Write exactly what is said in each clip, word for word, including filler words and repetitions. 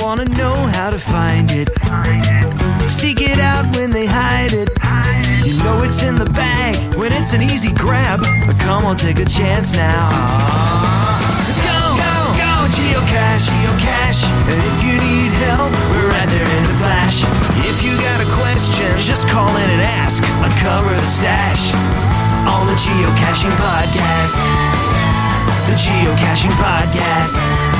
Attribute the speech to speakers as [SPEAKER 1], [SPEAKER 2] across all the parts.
[SPEAKER 1] wanna know how to find it. Seek it out when they hide it. You know it's in the bag when it's an easy grab. But come on, take a chance now. So go, go, go, geocache, geocache. And if you need help, we're right there in a flash. If you got a question, just call in and ask. Uncover the stash on the Geocaching Podcast. The Geocaching Podcast.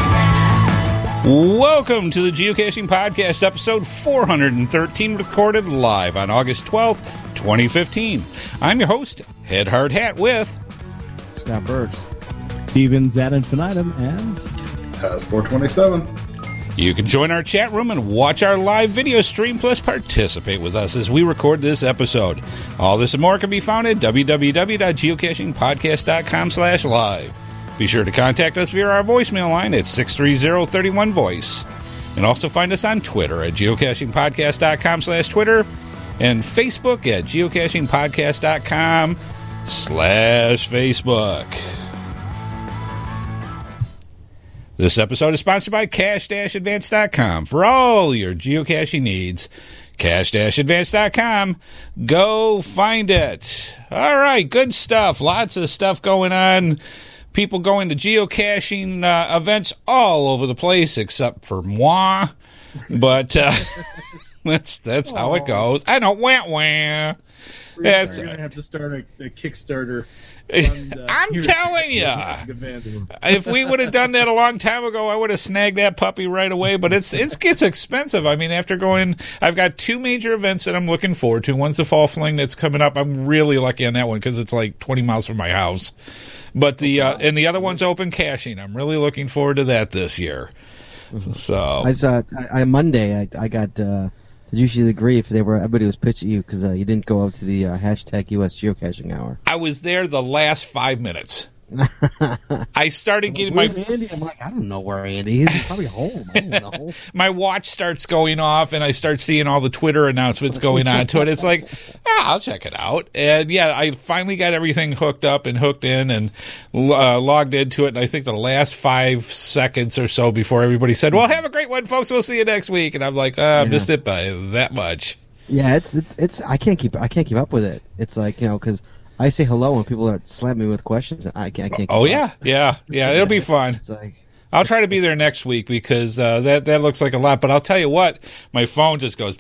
[SPEAKER 2] Welcome to the Geocaching Podcast, episode four hundred thirteen, recorded live on August twelfth, twenty fifteen. I'm your host, Head Hard Hat, with
[SPEAKER 3] Scott Burks,
[SPEAKER 4] Steven Zad Infinitum, and
[SPEAKER 5] Taz four twenty-seven.
[SPEAKER 2] You can join our chat room and watch our live video stream, plus participate with us as we record this episode. All this and more can be found at w w w dot geocaching podcast dot com slash live. Be sure to contact us via our voicemail line at six three zero, three one, voice. And also find us on Twitter at geocaching podcast dot com slash Twitter and Facebook at geocaching podcast dot com slash Facebook. This episode is sponsored by cache dash advance dot com for all your geocaching needs. cache dash advance dot com. Go find it. All right, good stuff. Lots of stuff going on. People going to geocaching uh, events all over the place, except for moi. But uh, that's that's Aww. how it goes. I don't wah wah. That's
[SPEAKER 4] We're gonna have to start a, a Kickstarter.
[SPEAKER 2] Fund, uh, I'm telling you, if we would have done that a long time ago, I would have snagged that puppy right away. But it's it gets expensive. I mean, after going, I've got two major events that I'm looking forward to. One's the Fall Fling that's coming up. I'm really lucky on that one because it's like twenty miles from my house. But the uh, and the other one's open caching. I'm really looking forward to that this year. So
[SPEAKER 3] I saw I, I Monday. I, I got. Uh, did you see the grief? They were everybody was pitching you because uh, you didn't go up to the uh, hashtag U S Geocaching Hour.
[SPEAKER 2] I was there the last five minutes. I started getting my
[SPEAKER 3] Andy. I'm like, I don't know where Andy is. He's probably home. I don't know.
[SPEAKER 2] My watch starts going off, and I start seeing all the Twitter announcements going on to it. It's like, ah, I'll check it out. And yeah, I finally got everything hooked up and hooked in and uh, logged into it. And I think the last five seconds or so before everybody said, "Well, have a great one, folks. We'll see you next week." And I'm like, ah, I yeah. missed it by that much.
[SPEAKER 3] Yeah, it's it's it's. I can't keep I can't keep up with it. It's like, you know, because I say hello when people are slamming me with questions. And I can't. I can't
[SPEAKER 2] oh yeah, up. yeah, yeah. It'll be fun.
[SPEAKER 3] It's like,
[SPEAKER 2] I'll try to be there next week because uh, that that looks like a lot. But I'll tell you what, my phone just goes.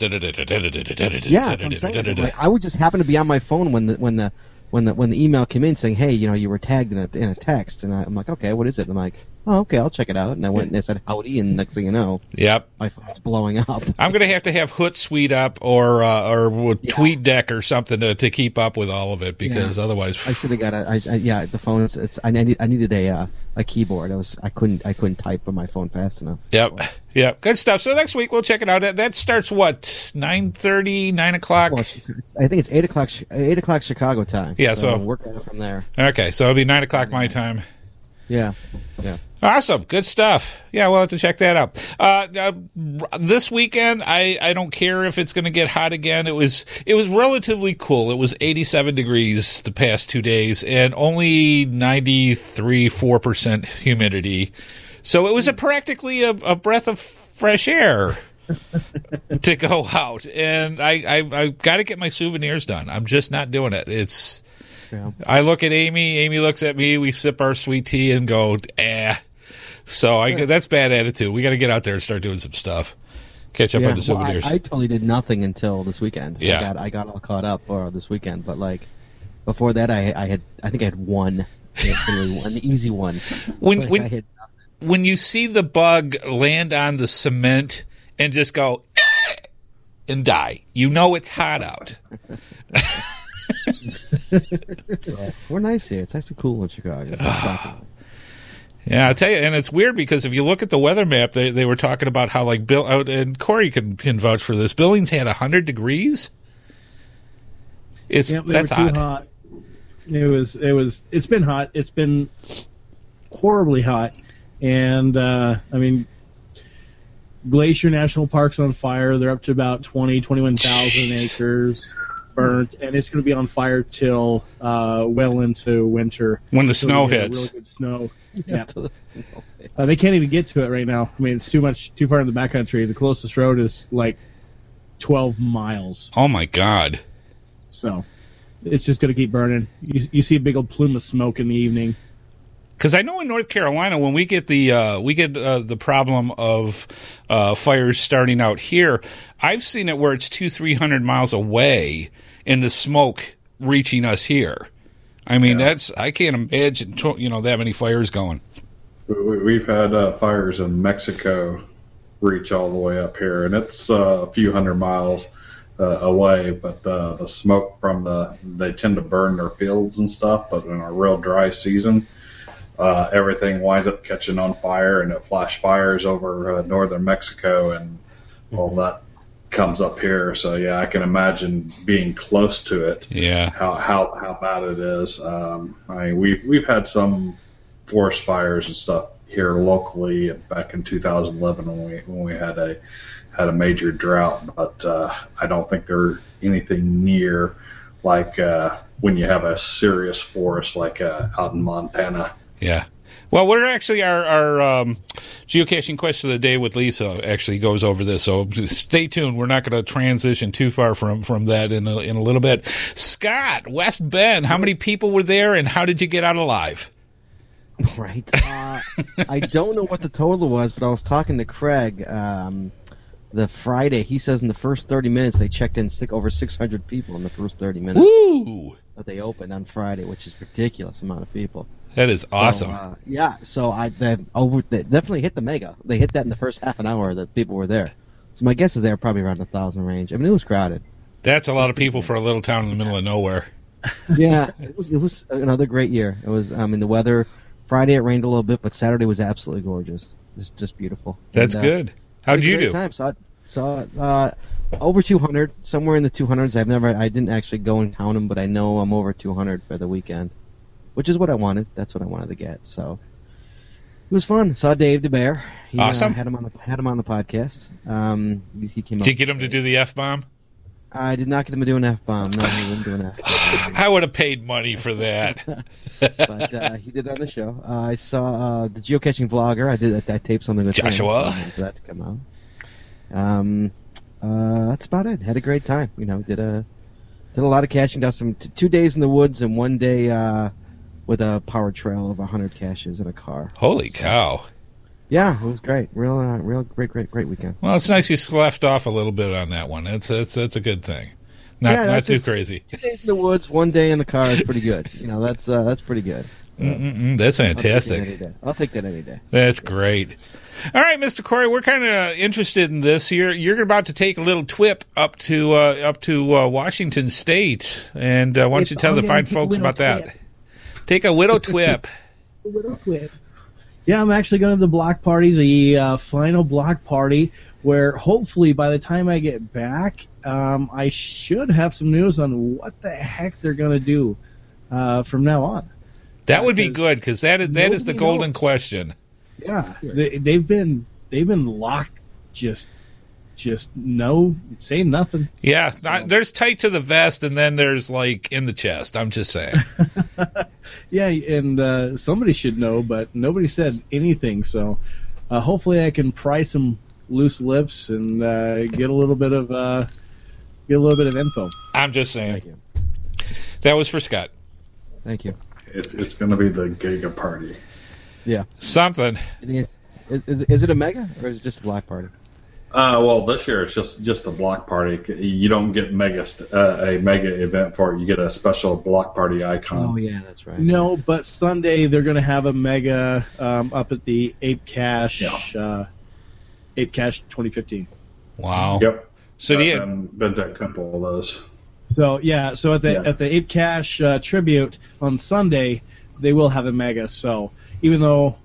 [SPEAKER 3] Yeah, I would just happen to be on my phone when the when the when the when the email came in saying, "Hey, you know, you were tagged in a in a text," and I, I'm like, "Okay, what is it?" And I'm like, "Oh, okay, I'll check it out." And I went and I said, "Howdy," and next thing you know,
[SPEAKER 2] yep,
[SPEAKER 3] my phone's blowing up.
[SPEAKER 2] I'm gonna have to have Hootsuite up or uh, or yeah. TweetDeck or something to, to keep up with all of it because yeah. otherwise,
[SPEAKER 3] I should have got a I, I, yeah. The phone is it's I needed I needed a uh, a keyboard. I was I couldn't I couldn't type on my phone fast enough.
[SPEAKER 2] Yep, so. Yep, good stuff. So next week we'll check it out. That, that starts what nine thirty, nine o'clock.
[SPEAKER 3] Well, I think it's eight o'clock eight o'clock Chicago time.
[SPEAKER 2] Yeah, so,
[SPEAKER 3] so work on it from there.
[SPEAKER 2] Okay, so it'll be nine o'clock my time.
[SPEAKER 3] Yeah, yeah.
[SPEAKER 2] Awesome. Good stuff. Yeah, we'll have to check that out. Uh, uh, this weekend, I, I don't care if it's going to get hot again. It was it was relatively cool. It was eighty-seven degrees the past two days and only ninety-three, four percent humidity. So it was a practically a, a breath of fresh air to go out. And I, I, I've got to get my souvenirs done. I'm just not doing it. It's... Yeah. I look at Amy, Amy looks at me, we sip our sweet tea and go, eh. So I, yeah. that's bad attitude. We got to get out there and start doing some stuff. Catch up
[SPEAKER 3] yeah.
[SPEAKER 2] on the souvenirs.
[SPEAKER 3] Well, I, I totally did nothing until this weekend.
[SPEAKER 2] Yeah.
[SPEAKER 3] I got, I got all caught up uh, this weekend, but like before that, I, I had, I think I had one, an easy one.
[SPEAKER 2] When
[SPEAKER 3] like
[SPEAKER 2] when,
[SPEAKER 3] I had
[SPEAKER 2] when you see the bug land on the cement and just go eh, and die, you know it's hot out.
[SPEAKER 3] Yeah, we're nice here. It's actually cool in Chicago.
[SPEAKER 2] Yeah, I'll tell you, and it's weird because if you look at the weather map, they they were talking about how like Bill and Corey can, can vouch for this. Billings had a hundred degrees. It's
[SPEAKER 4] yep, they
[SPEAKER 2] that's
[SPEAKER 4] were too
[SPEAKER 2] odd.
[SPEAKER 4] hot. It was it was it's been hot. It's been horribly hot, and uh, I mean, Glacier National Park's on fire. They're up to about twenty, twenty-one thousand acres. burnt, and it's going to be on fire till uh, well into winter.
[SPEAKER 2] When the
[SPEAKER 4] so
[SPEAKER 2] snow
[SPEAKER 4] really
[SPEAKER 2] hits.
[SPEAKER 4] good snow. Yeah. uh, they can't even get to it right now. I mean, it's too much, too far in the backcountry. The closest road is like twelve miles.
[SPEAKER 2] Oh, my God.
[SPEAKER 4] So it's just going to keep burning. You, you see a big old plume of smoke in the evening.
[SPEAKER 2] Because I know in North Carolina, when we get the uh, we get uh, the problem of uh, fires starting out here, I've seen it where it's two, three hundred miles away, and the smoke reaching us here. I mean, yeah. that's I can't imagine you know that many fires going.
[SPEAKER 5] We, we've had uh, fires in Mexico reach all the way up here, and it's uh, a few hundred miles uh, away. But uh, the smoke from the they tend to burn their fields and stuff. But in a real dry season. Uh, everything winds up catching on fire, and it flash fires over uh, northern Mexico, and all that comes up here. So yeah, I can imagine being close to it.
[SPEAKER 2] Yeah,
[SPEAKER 5] how how how bad it is. Um, I mean, we've we've had some forest fires and stuff here locally back in two thousand eleven when we when we had a had a major drought, but uh, I don't think they're anything near like uh, when you have a serious forest like uh, out in Montana.
[SPEAKER 2] Yeah. Well, we're actually, our, our um, geocaching question of the day with Lisa actually goes over this, so stay tuned. We're not going to transition too far from, from that in a, in a little bit. Scott, West Bend, how many people were there, and how did you get out alive?
[SPEAKER 3] Right. Uh, I don't know what the total was, but I was talking to Craig um, the Friday. He says in the first thirty minutes they checked in sick, over six hundred people in the first thirty minutes.
[SPEAKER 2] Woo!
[SPEAKER 3] That they opened on Friday, which is a ridiculous amount of people.
[SPEAKER 2] That is awesome.
[SPEAKER 3] So, uh, yeah, so I they over they definitely hit the mega. They hit that in the first half an hour that people were there. So my guess is they were probably around a thousand range. I mean, it was crowded.
[SPEAKER 2] That's a lot of people for a little town in the middle of nowhere.
[SPEAKER 3] Yeah, it was it was another great year. It was I mean the weather. Friday it rained a little bit, but Saturday was absolutely gorgeous. Just just beautiful.
[SPEAKER 2] That's
[SPEAKER 3] and, uh,
[SPEAKER 2] good. How'd you do?
[SPEAKER 3] Time. So so uh, over two hundred, somewhere in the two hundreds. I've never I didn't actually go and count them, but I know I'm over two hundred for the weekend. Which is what I wanted. That's what I wanted to get. So it was fun. Saw Dave DeBear. He,
[SPEAKER 2] awesome.
[SPEAKER 3] Uh, had him on the had him on the podcast. Um, he came.
[SPEAKER 2] Did you get him to do the F bomb?
[SPEAKER 3] I did not get him to do an F bomb. No, he didn't do an F bomb.
[SPEAKER 2] I would have paid money for that.
[SPEAKER 3] But uh, he did it on the show. Uh, I saw uh, the geocaching vlogger. I did. I taped something with
[SPEAKER 2] Joshua.
[SPEAKER 3] him for that to come out. Um, uh, that's about it. Had a great time. You know, did a did a lot of caching. Got some t- two days in the woods and one day. Uh, with a power trail of one hundred caches in a car.
[SPEAKER 2] Holy cow.
[SPEAKER 3] Yeah, it was great. Real uh, real great, great, great weekend.
[SPEAKER 2] Well, it's nice you slept off a little bit on that one. That's that's, that's a good thing. Not
[SPEAKER 3] yeah,
[SPEAKER 2] not too
[SPEAKER 3] just,
[SPEAKER 2] crazy.
[SPEAKER 3] Two days in the woods, one day in the car is pretty good. You know, that's uh, that's pretty good.
[SPEAKER 2] Mm-mm-mm, that's fantastic.
[SPEAKER 3] I'll take, I'll take that any day.
[SPEAKER 2] That's great. All right, Mister Corey, we're kind of interested in this. You're you're about to take a little trip up to uh, up to uh, Washington State, and uh, why don't you tell
[SPEAKER 4] oh,
[SPEAKER 2] the
[SPEAKER 4] yeah,
[SPEAKER 2] fine folks about
[SPEAKER 4] twip.
[SPEAKER 2] that? Take a widow twip.
[SPEAKER 4] A widow twip. Yeah, I'm actually going to the block party, the uh, final block party, where hopefully by the time I get back, um, I should have some news on what the heck they're going to do uh, from now on.
[SPEAKER 2] That would be good, because that is that is the golden
[SPEAKER 4] knows.
[SPEAKER 2] question.
[SPEAKER 4] Yeah, they, they've been they've been locked, just just no, say nothing.
[SPEAKER 2] Yeah,
[SPEAKER 4] so.
[SPEAKER 2] not, there's tight to the vest, and then there's like in the chest. I'm just saying.
[SPEAKER 4] Yeah, and uh, somebody should know, but nobody said anything. So uh, hopefully I can pry some loose lips and uh, get a little bit of uh, get a little bit of info.
[SPEAKER 2] I'm just saying.
[SPEAKER 3] Thank you.
[SPEAKER 2] That was for Scott.
[SPEAKER 3] Thank you.
[SPEAKER 5] It's it's going to be the Giga Party.
[SPEAKER 3] Yeah.
[SPEAKER 2] Something.
[SPEAKER 3] Is, is, is it a mega or is it just a block party?
[SPEAKER 5] Uh, well, this year it's just just a block party. You don't get mega st- uh, a mega event for it. You get a special block party icon.
[SPEAKER 3] Oh yeah, that's right.
[SPEAKER 4] No, but Sunday they're going to have a mega um, up at the Ape Cache,
[SPEAKER 5] Yeah.
[SPEAKER 4] uh, Ape Cache twenty fifteen.
[SPEAKER 2] Wow.
[SPEAKER 5] Yep.
[SPEAKER 2] So do you?
[SPEAKER 5] I've been, been to a couple of those.
[SPEAKER 4] So yeah, so at the
[SPEAKER 5] Yeah.
[SPEAKER 4] at the Ape Cache uh, tribute on Sunday, they will have a mega. So even though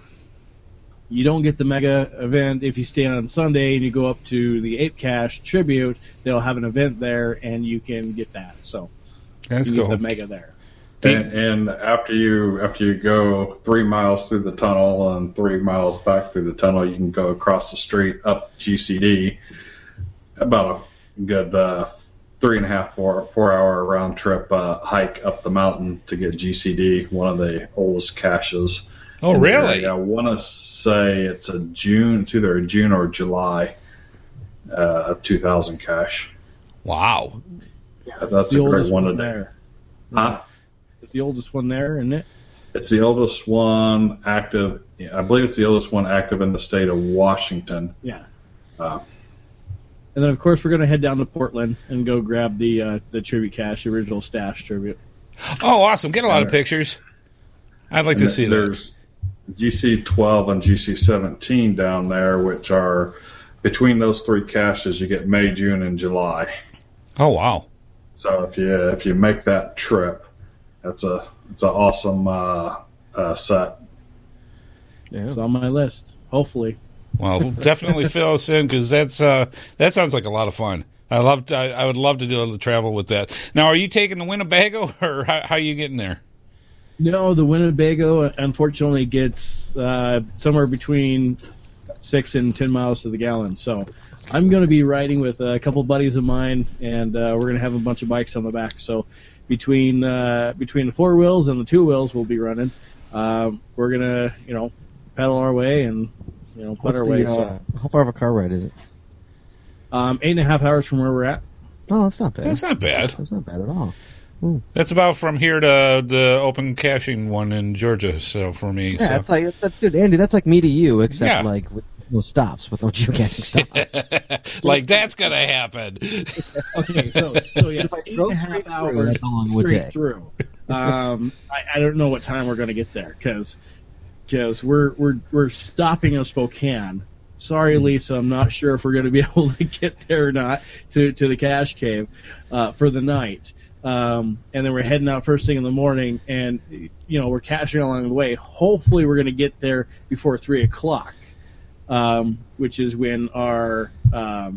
[SPEAKER 4] you don't get the mega event if you stay on Sunday and you go up to the Ape Cache tribute, they'll have an event there and you can get that. So
[SPEAKER 2] That's
[SPEAKER 4] you
[SPEAKER 2] cool.
[SPEAKER 4] get the mega there.
[SPEAKER 5] And, and after you after you go three miles through the tunnel and three miles back through the tunnel, you can go across the street up G C D about a good uh, three and a half, four, four hour round trip uh, hike up the mountain to get G C D, one of the oldest caches.
[SPEAKER 2] Oh, really?
[SPEAKER 5] I want to say it's a June. It's either a June or July uh, of two thousand cache.
[SPEAKER 2] Wow.
[SPEAKER 5] Yeah, that's a great one, one
[SPEAKER 4] there.
[SPEAKER 5] Huh?
[SPEAKER 4] It's the oldest one there, isn't it?
[SPEAKER 5] It's the oldest one active. Yeah, I believe it's the oldest one active in the state of Washington.
[SPEAKER 4] Yeah.
[SPEAKER 5] Uh,
[SPEAKER 4] and then, of course, we're going to head down to Portland and go grab the uh, the tribute cache, the original stash tribute.
[SPEAKER 2] Oh, awesome. Get a lot of pictures. I'd like to see
[SPEAKER 5] there's
[SPEAKER 2] that.
[SPEAKER 5] There's G C twelve and G C seventeen down there, which are between those three caches, you get May, June, and July.
[SPEAKER 2] Oh, wow.
[SPEAKER 5] So if you if you make that trip, that's a it's an awesome uh, uh, set.
[SPEAKER 4] Yeah. It's on my list, hopefully.
[SPEAKER 2] Well, definitely fill us in because that's uh, that sounds like a lot of fun. I love I, I would love to do a little travel with that. Now, are you taking the Winnebago or how, how are you getting there?
[SPEAKER 4] No, the Winnebago unfortunately gets uh, somewhere between six and ten miles to the gallon. So I'm going to be riding with a couple buddies of mine, and uh, we're going to have a bunch of bikes on the back. So between uh, between the four wheels and the two wheels, we'll be running. Uh, we're going to you know pedal our way and you know put
[SPEAKER 3] What's
[SPEAKER 4] our
[SPEAKER 3] the,
[SPEAKER 4] way.
[SPEAKER 3] Uh,
[SPEAKER 4] so
[SPEAKER 3] how far of a car ride is it?
[SPEAKER 4] Um, eight and a half hours from where we're at.
[SPEAKER 3] Oh, that's not bad.
[SPEAKER 2] That's not bad.
[SPEAKER 3] That's not bad at all. Ooh.
[SPEAKER 2] That's about from here to the open caching one in Georgia. So for me,
[SPEAKER 3] yeah,
[SPEAKER 2] so.
[SPEAKER 3] it's like that's, dude, Andy. That's like me to you, except
[SPEAKER 2] Yeah.
[SPEAKER 3] like with no stops, with no geocaching stops.
[SPEAKER 2] Like that's gonna happen.
[SPEAKER 4] Okay, so so yeah,
[SPEAKER 3] If I
[SPEAKER 4] eight
[SPEAKER 3] drove
[SPEAKER 4] and a half
[SPEAKER 3] straight through,
[SPEAKER 4] hours
[SPEAKER 3] that's how long it would
[SPEAKER 4] straight
[SPEAKER 3] take.
[SPEAKER 4] through. Um, I, I don't know what time we're going to get there because because we're we're we're stopping in Spokane. Sorry, Lisa, I'm not sure if we're going to be able to get there or not to to the cache cave uh, for the night. Um, and then we're heading out first thing in the morning, and you know we're caching along the way. Hopefully, we're going to get there before three o'clock, um, which is when our um,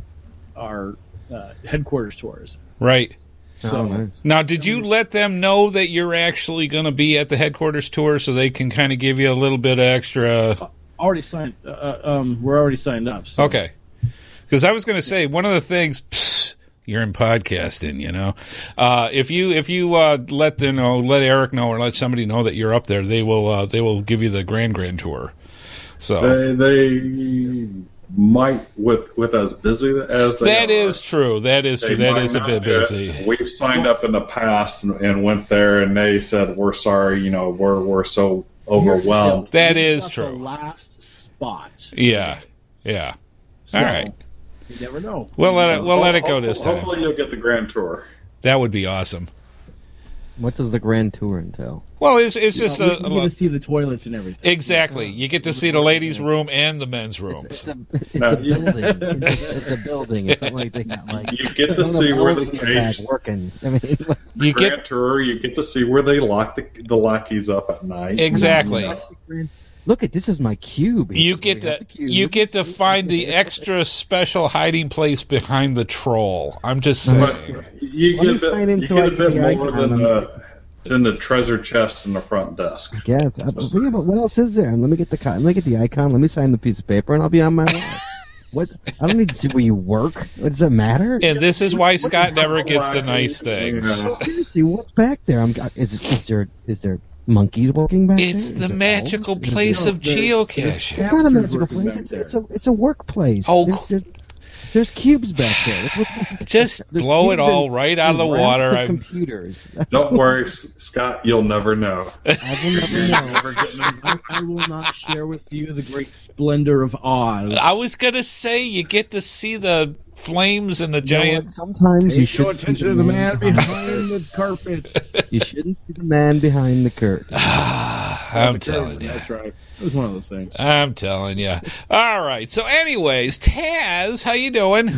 [SPEAKER 4] our uh, headquarters tour is.
[SPEAKER 2] Right.
[SPEAKER 4] So
[SPEAKER 3] Oh, nice.
[SPEAKER 2] Now, did you let them know that you're actually going to be at the headquarters tour so they can kind of give you a little bit of extra?
[SPEAKER 4] already signed. Uh, um, we're already signed up. So.
[SPEAKER 2] Okay. Because I was going to say one of the things. Psst, you're in podcasting, you know. Uh, if you if you uh, let them know, let Eric know, or let somebody know that you're up there, they will uh, they will give you the Grand Grand Tour. So
[SPEAKER 5] They, they might with with as busy as they
[SPEAKER 2] that
[SPEAKER 5] are,
[SPEAKER 2] is true. That is true.
[SPEAKER 5] they
[SPEAKER 2] That
[SPEAKER 5] might
[SPEAKER 2] is a
[SPEAKER 5] not
[SPEAKER 2] bit
[SPEAKER 5] do it.
[SPEAKER 2] busy.
[SPEAKER 5] We've signed up in the past and, and went there, and they said we're sorry. You know, we're we're so overwhelmed.
[SPEAKER 2] That
[SPEAKER 4] You're
[SPEAKER 2] is
[SPEAKER 4] at
[SPEAKER 2] true.
[SPEAKER 4] The last spot.
[SPEAKER 2] Yeah, yeah.
[SPEAKER 4] So,
[SPEAKER 2] All right.
[SPEAKER 4] You never know.
[SPEAKER 2] We'll let it. We'll let it go this time.
[SPEAKER 5] Hopefully, you'll get the grand tour.
[SPEAKER 2] That would be awesome.
[SPEAKER 3] What does the Grand Tour entail?
[SPEAKER 2] Well, it's it's just
[SPEAKER 4] Uh,
[SPEAKER 2] a,
[SPEAKER 4] we, we get to see the toilets and everything.
[SPEAKER 2] exactly. You get to see the ladies' room and the men's rooms.
[SPEAKER 3] It's a, it's
[SPEAKER 5] No,
[SPEAKER 3] a
[SPEAKER 5] you-
[SPEAKER 3] building. It's, it's a building. It's not like they got like.
[SPEAKER 5] You get
[SPEAKER 3] I
[SPEAKER 5] to
[SPEAKER 3] don't know
[SPEAKER 5] see
[SPEAKER 3] if
[SPEAKER 5] where
[SPEAKER 3] elves
[SPEAKER 5] the
[SPEAKER 3] in back
[SPEAKER 5] cage,
[SPEAKER 3] working. I mean,
[SPEAKER 5] the
[SPEAKER 2] You
[SPEAKER 5] grand
[SPEAKER 2] get
[SPEAKER 5] tour. You get to see where they lock the, the lackeys up at night.
[SPEAKER 2] exactly.
[SPEAKER 3] look at this is my cube.
[SPEAKER 2] You
[SPEAKER 3] We
[SPEAKER 2] get
[SPEAKER 3] got
[SPEAKER 2] to
[SPEAKER 3] the cube.
[SPEAKER 2] you get to find the extra special hiding place behind the troll. I'm just
[SPEAKER 5] But
[SPEAKER 2] saying.
[SPEAKER 5] you
[SPEAKER 3] Let me
[SPEAKER 5] get a
[SPEAKER 3] sign
[SPEAKER 5] bit,
[SPEAKER 3] in
[SPEAKER 5] you
[SPEAKER 3] so
[SPEAKER 5] get
[SPEAKER 3] I
[SPEAKER 5] a
[SPEAKER 3] can
[SPEAKER 5] bit
[SPEAKER 3] see
[SPEAKER 5] more
[SPEAKER 3] icon.
[SPEAKER 5] than the than the treasure chest in the front desk.
[SPEAKER 3] Yes. I- yeah, but what else is there? Let me get the co- let me get the icon. Let me sign the piece of paper, and I'll be on my way. What? I don't need to see where you work. What does it matter?
[SPEAKER 2] And this is why Scott never gets the nice things.
[SPEAKER 5] Yeah.
[SPEAKER 3] Seriously, what's back there? I'm. Is it? Is there? Is there monkeys working back there?
[SPEAKER 2] It's
[SPEAKER 3] Is
[SPEAKER 2] the
[SPEAKER 3] there
[SPEAKER 2] magical
[SPEAKER 3] elves? Is
[SPEAKER 2] place
[SPEAKER 3] there-
[SPEAKER 2] of
[SPEAKER 4] there's-
[SPEAKER 2] geocaching.
[SPEAKER 3] It's not a magical
[SPEAKER 4] working
[SPEAKER 3] place.
[SPEAKER 4] back
[SPEAKER 3] It's,
[SPEAKER 4] there.
[SPEAKER 3] it's a it's a workplace.
[SPEAKER 2] Oh,
[SPEAKER 3] there's, there's, there's cubes back there. That's what,
[SPEAKER 2] Just
[SPEAKER 3] there's
[SPEAKER 2] blow it
[SPEAKER 3] cubes
[SPEAKER 2] all
[SPEAKER 3] and-
[SPEAKER 2] right out of the
[SPEAKER 3] and racks
[SPEAKER 2] water.
[SPEAKER 3] of
[SPEAKER 2] I'm-
[SPEAKER 3] computers. That's
[SPEAKER 5] Don't
[SPEAKER 3] what-
[SPEAKER 5] worry, S- Scott. You'll never know.
[SPEAKER 3] I will never know.
[SPEAKER 4] I, I will not share with you the great splendor of Oz.
[SPEAKER 2] I was gonna say you get to see the flames and the
[SPEAKER 3] You know what?
[SPEAKER 2] giant.
[SPEAKER 3] Sometimes you
[SPEAKER 4] Pay
[SPEAKER 3] should
[SPEAKER 4] no attention to the man behind the carpet.
[SPEAKER 3] You shouldn't see the man behind the curtain.
[SPEAKER 2] I'm
[SPEAKER 4] The
[SPEAKER 2] telling
[SPEAKER 4] curtain,
[SPEAKER 2] you.
[SPEAKER 4] That's right. It was one of those things.
[SPEAKER 2] I'm telling you. All right. So, anyways, Taz, how you doing?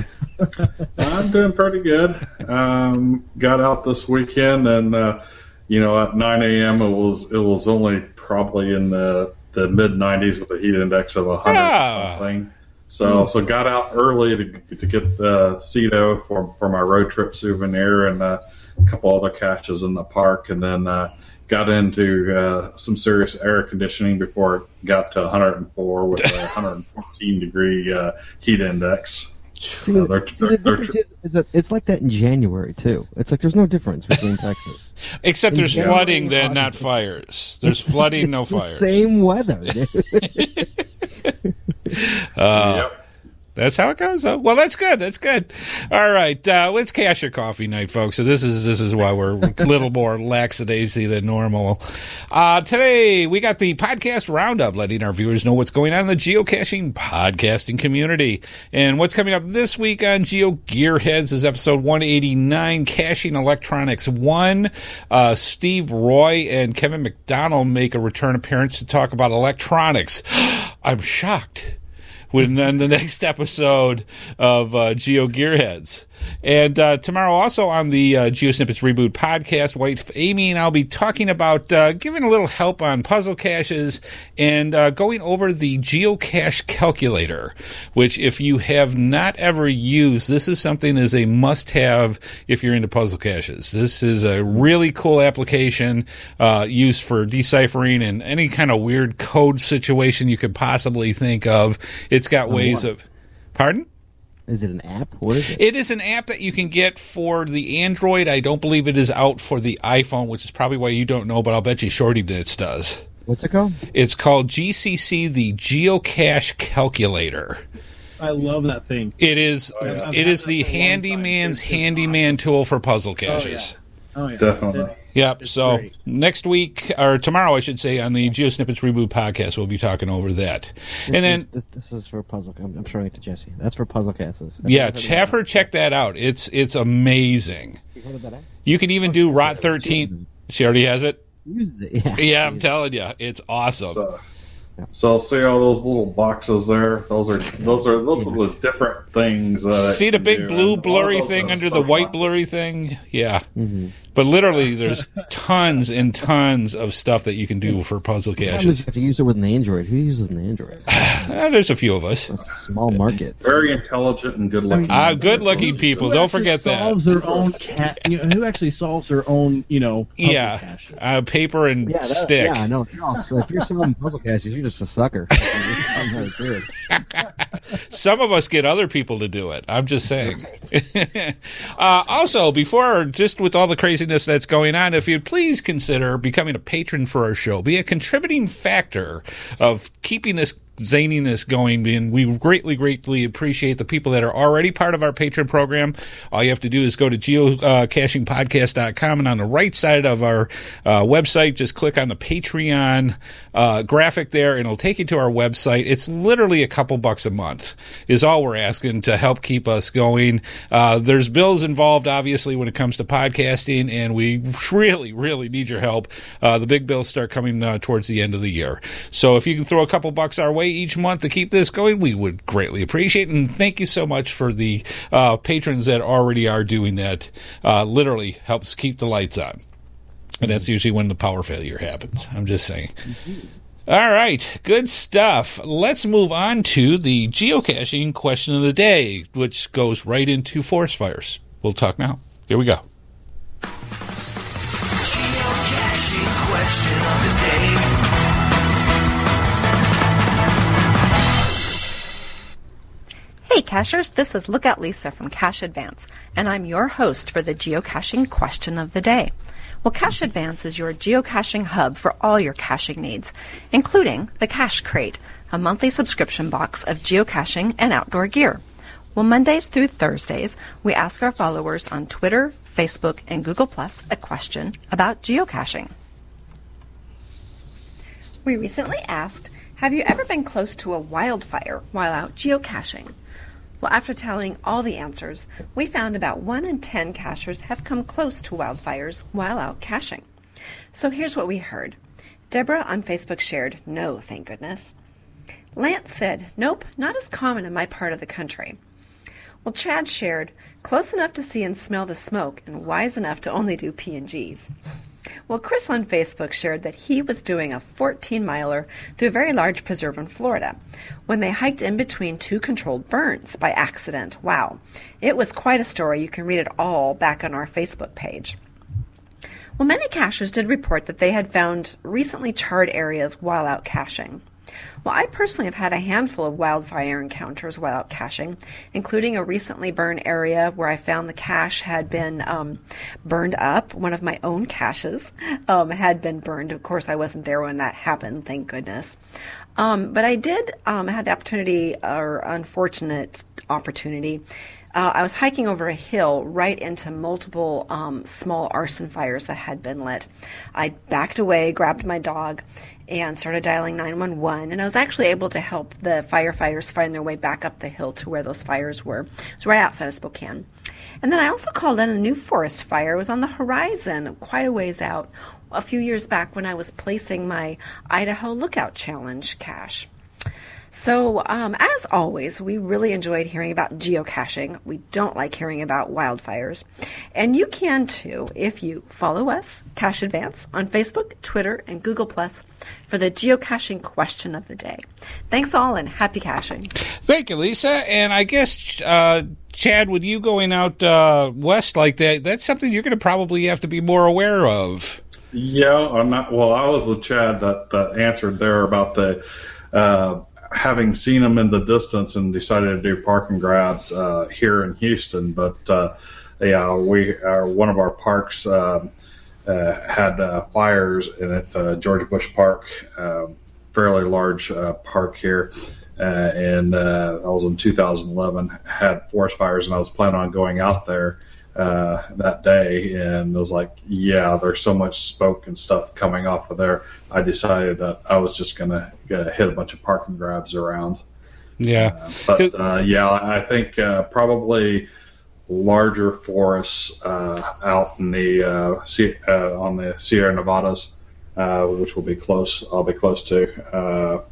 [SPEAKER 5] I'm doing pretty good. Um, got out this weekend, and uh, you know, at nine a.m. it was it was only probably in the, the mid nineties with a heat index of one hundred
[SPEAKER 2] Ah.
[SPEAKER 5] or something. So so got out early to to get the Cedo for for my road trip souvenir and uh, a couple other caches in the park, and then uh, got into uh, some serious air conditioning before it got to one hundred four with a one hundred fourteen degree uh, heat index.
[SPEAKER 3] See, uh, they're, see, the they're, difference they're, is, is that it's like that in January too. It's like there's no difference between Texas.
[SPEAKER 2] Except in there's January, flooding, then not fires. There's flooding, no fires.
[SPEAKER 3] Same weather.
[SPEAKER 2] uh, yep. That's how it goes. Oh, well, that's good. That's good. All right, uh, it's Cash or Coffee night, folks. So this is this is why we're a little more lackadaisy than normal. Uh, today we got the podcast roundup, letting our viewers know what's going on in the geocaching podcasting community. And what's coming up this week on Geo Gearheads is episode one eighty-nine, Caching Electronics one. Uh, Steve Roy and Kevin McDonald make a return appearance to talk about electronics. I'm shocked. When on the next episode of uh, Geo Gearheads. And uh, tomorrow also on the uh, GeoSnippets Reboot podcast, White Amy and I'll be talking about uh, giving a little help on puzzle caches and uh, going over the geocache calculator, which if you have not ever used, this is something that is a must-have if you're into puzzle caches. This is a really cool application uh, used for deciphering and any kind of weird code situation you could possibly think of. It's got oh, ways what? of... Pardon?
[SPEAKER 3] Is it an app? What is it?
[SPEAKER 2] It is an app that you can get for the Android. I don't believe it is out for the iPhone, which is probably why you don't know, but I'll bet you Shorty Nits does.
[SPEAKER 3] What's it called?
[SPEAKER 2] It's called G C C, the Geocache Calculator.
[SPEAKER 4] I love that thing.
[SPEAKER 2] It is oh, yeah. It is the handyman's handyman awesome. tool for puzzle caches.
[SPEAKER 4] Oh, yeah. Oh, yeah.
[SPEAKER 5] Definitely.
[SPEAKER 2] Yep.
[SPEAKER 4] It's
[SPEAKER 2] so
[SPEAKER 4] great.
[SPEAKER 2] next week, or tomorrow, I should say, on the GeoSnippets Reboot podcast, we'll be talking over that.
[SPEAKER 3] This
[SPEAKER 2] and then
[SPEAKER 3] is, this, this is for puzzle. I'm, I'm showing it to Jesse. That's for puzzle caches.
[SPEAKER 2] Yeah, have her check that out. It's it's amazing. You can even do Rot thirteen. She already has it.
[SPEAKER 3] Use it. Yeah.
[SPEAKER 2] Yeah, I'm telling you, it's awesome.
[SPEAKER 5] So, so see all those little boxes there? Those are those are those are the different things. Uh,
[SPEAKER 2] see the big blue blurry thing under the white blurry thing? Yeah. Mm-hmm. But literally, there's tons and tons of stuff that you can do for puzzle caches.
[SPEAKER 3] You have to use it with an Android. Who uses an Android?
[SPEAKER 2] uh, there's a few of us.
[SPEAKER 3] A small market.
[SPEAKER 5] Very intelligent and good-looking.
[SPEAKER 2] Ah, uh, good-looking people.
[SPEAKER 4] Who
[SPEAKER 2] Don't forget
[SPEAKER 4] solves
[SPEAKER 2] that.
[SPEAKER 4] Their own cat, you know, who actually solves their own, you know, puzzle
[SPEAKER 2] yeah,
[SPEAKER 4] caches?
[SPEAKER 2] Uh, paper and
[SPEAKER 3] yeah, that,
[SPEAKER 2] stick.
[SPEAKER 3] Yeah, no, no. So if you're solving puzzle caches, you're just a sucker.
[SPEAKER 2] Some of us get other people to do it. I'm just saying. uh, also, before, just with all the craziness that's going on, if you'd please consider becoming a patron for our show, be a contributing factor of keeping this zaniness going, and we greatly, greatly appreciate the people that are already part of our patron program. All you have to do is go to geocaching podcast dot com, and on the right side of our uh, website, just click on the Patreon uh, graphic there, and it'll take you to our website. It's literally a couple bucks a month is all we're asking to help keep us going. Uh, there's bills involved, obviously, when it comes to podcasting, and we really, really need your help. Uh, the big bills start coming uh, towards the end of the year. So if you can throw a couple bucks our way each month to keep this going, we would greatly appreciate it. And thank you so much for the uh, patrons that already are doing that. Uh, literally helps keep the lights on. And that's usually when the power failure happens. I'm just saying. All right, good stuff. Let's move on to the geocaching question of the day, which goes right into forest fires. We'll talk now. Here we go.
[SPEAKER 1] Geocaching question of the day.
[SPEAKER 6] Hey cachers, this is Lookout Lisa from Cache Advance, and I'm your host for the geocaching question of the day. Well, Cache Advance is your geocaching hub for all your caching needs, including the Cache Crate, a monthly subscription box of geocaching and outdoor gear. Well, Mondays through Thursdays, we ask our followers on Twitter, Facebook, and Google Plus a question about geocaching. We recently asked, have you ever been close to a wildfire while out geocaching? Well, after tallying all the answers, we found about one in ten cachers have come close to wildfires while out caching. So here's what we heard. Deborah on Facebook shared, no, thank goodness. Lance said, nope, not as common in my part of the country. Well, Chad shared, close enough to see and smell the smoke and wise enough to only do P and Gs. Well, Chris on Facebook shared that he was doing a fourteen-miler through a very large preserve in Florida when they hiked in between two controlled burns by accident. Wow. It was quite a story. You can read it all back on our Facebook page. Well, many cachers did report that they had found recently charred areas while out caching. Well, I personally have had a handful of wildfire encounters while out caching, including a recently burned area where I found the cache had been um, burned up. One of my own caches um, had been burned. Of course, I wasn't there when that happened, thank goodness. Um, but I did um, have the opportunity, or unfortunate opportunity, Uh, I was hiking over a hill right into multiple um, small arson fires that had been lit. I backed away, grabbed my dog, and started dialing nine one one. And I was actually able to help the firefighters find their way back up the hill to where those fires were. It was right outside of Spokane. And then I also called in a new forest fire. It was on the horizon, quite a ways out, a few years back when I was placing my Idaho Lookout Challenge cache. So, um, as always, we really enjoyed hearing about geocaching. We don't like hearing about wildfires. And you can, too, if you follow us, Cache Advance, on Facebook, Twitter, and Google Plus for the geocaching question of the day. Thanks all, and happy caching.
[SPEAKER 2] Thank you, Lisa. And I guess, uh, Chad, with you going out uh, west like that, that's something you're going to probably have to be more aware of.
[SPEAKER 5] Yeah, I'm not, well, I was the Chad that, that answered there about the... Uh, having seen them in the distance and decided to do park and grabs uh, here in Houston. But, uh, yeah, we are, one of our parks uh, uh, had uh, fires in it, uh, George Bush Park, uh, fairly large uh, park here. Uh, and uh, I was in two thousand eleven, had forest fires, and I was planning on going out there uh, that day. And it was like, yeah, there's so much smoke and stuff coming off of there. I decided that I was just going to hit a bunch of park and grabs around.
[SPEAKER 2] Yeah.
[SPEAKER 5] Uh, but, uh, yeah, I think uh, probably larger forests uh, out in the uh, uh, on the Sierra Nevadas, uh, which will be close. I'll be close to. Uh,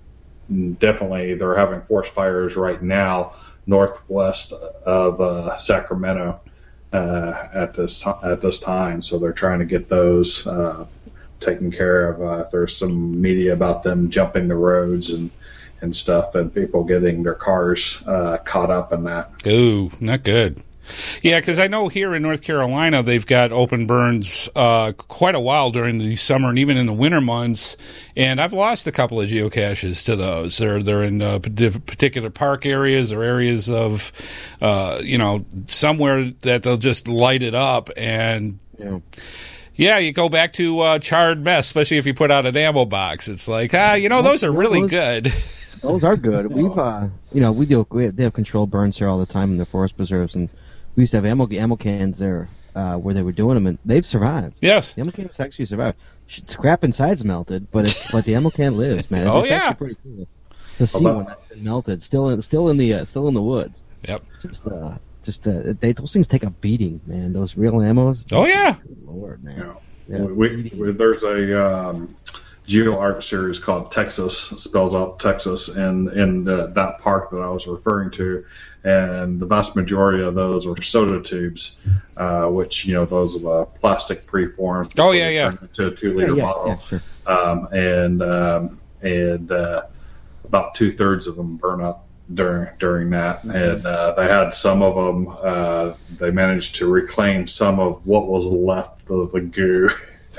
[SPEAKER 5] definitely, they're having forest fires right now northwest of uh, Sacramento uh, at this at this time. So they're trying to get those uh, taken care of. Uh, there's some media about them jumping the roads and, and stuff, and people getting their cars uh, caught up in that.
[SPEAKER 2] Ooh, not good. Yeah, because I know here in North Carolina they've got open burns uh, quite a while during the summer and even in the winter months, and I've lost a couple of geocaches to those. They're they're in uh, particular park areas or areas of, uh, you know, somewhere that they'll just light it up and. Yeah. Yeah, you go back to uh, charred mess, especially if you put out an ammo box. It's like, ah, you know, those are really
[SPEAKER 3] those,
[SPEAKER 2] good.
[SPEAKER 3] Those are good. We've, uh, you know, we do. We have, they have controlled burns here all the time in the forest preserves, and we used to have ammo ammo cans there uh, where they were doing them, and they've survived.
[SPEAKER 2] Yes,
[SPEAKER 3] the ammo cans actually survived. Scrap inside's melted, but it's but the ammo can lives, man.
[SPEAKER 2] Oh
[SPEAKER 3] it's
[SPEAKER 2] yeah,
[SPEAKER 3] actually pretty cool to see when that's been melted, still in still in the uh, still in the woods.
[SPEAKER 2] Yep.
[SPEAKER 3] Just uh, just uh, they those things take a beating, man. Those real ammos.
[SPEAKER 2] Oh yeah.
[SPEAKER 3] Good Lord, man.
[SPEAKER 5] Yeah.
[SPEAKER 3] Yeah.
[SPEAKER 5] We, we, there's a um, GeoArc series called Texas, spells out Texas, and in the, that park that I was referring to, and the vast majority of those were soda tubes, uh, which, you know, those are uh, plastic preforms.
[SPEAKER 2] Oh, yeah, yeah.
[SPEAKER 5] To a two-liter
[SPEAKER 3] yeah, yeah,
[SPEAKER 5] bottle.
[SPEAKER 3] Yeah, sure.
[SPEAKER 5] um, and um, and uh, about two-thirds of them burn up during during that. Mm-hmm. And uh, they had some of them, uh, they managed to reclaim some of what was left of the goo.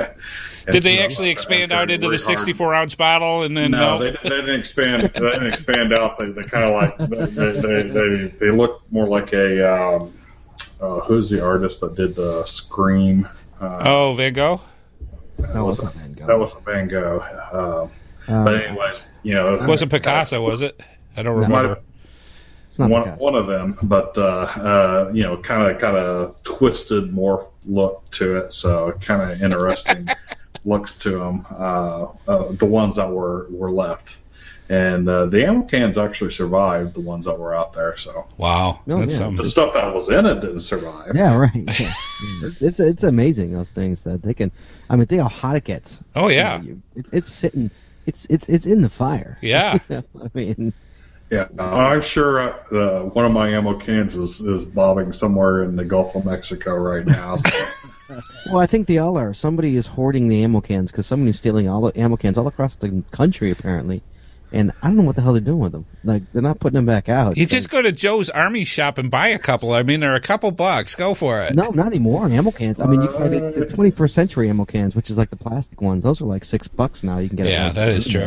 [SPEAKER 2] Did they actually expand out into the sixty-four ounce bottle and then
[SPEAKER 5] no,
[SPEAKER 2] melt?
[SPEAKER 5] they, they didn't expand. They didn't expand out. They, they kind of like they, they they they look more like a um, uh, who's the artist that did the Scream? Uh,
[SPEAKER 2] oh, Van Gogh.
[SPEAKER 3] That wasn't Van Gogh.
[SPEAKER 5] That wasn't Van Gogh. Uh, um, but anyways, you know,
[SPEAKER 2] it wasn't Picasso, was it? I don't remember.
[SPEAKER 3] It's not
[SPEAKER 5] one
[SPEAKER 3] Picasso.
[SPEAKER 5] one of them, but uh, uh, you know, kind of kind of twisted more look to it, so kind of interesting. Looks to them, uh, uh, the ones that were, were left. And uh, the ammo cans actually survived, the ones that were out there. So
[SPEAKER 2] wow,
[SPEAKER 3] oh,
[SPEAKER 2] that's
[SPEAKER 3] yeah.
[SPEAKER 2] something.
[SPEAKER 5] The stuff that was in it didn't survive.
[SPEAKER 3] Yeah, right. Yeah. it's, it's it's amazing, those things that they can. I mean, think how hot it gets.
[SPEAKER 2] Oh yeah,
[SPEAKER 3] you know, you, it, it's sitting. It's it's it's in the fire.
[SPEAKER 2] Yeah.
[SPEAKER 3] I mean.
[SPEAKER 5] Yeah, I'm sure uh, one of my ammo cans is, is bobbing somewhere in the Gulf of Mexico right now. So.
[SPEAKER 3] Well, I think they all are. Somebody is hoarding the ammo cans because somebody's stealing all the ammo cans all across the country, apparently. And I don't know what the hell they're doing with them. Like, they're not putting them back out.
[SPEAKER 2] You just go to Joe's Army shop and buy a couple. I mean, they're a couple bucks. Go for it.
[SPEAKER 3] No, not anymore. Ammo cans. I mean, you can get the twenty-first century ammo cans, which is like the plastic ones. Those are like six bucks now. You can get.
[SPEAKER 2] Yeah, that is true.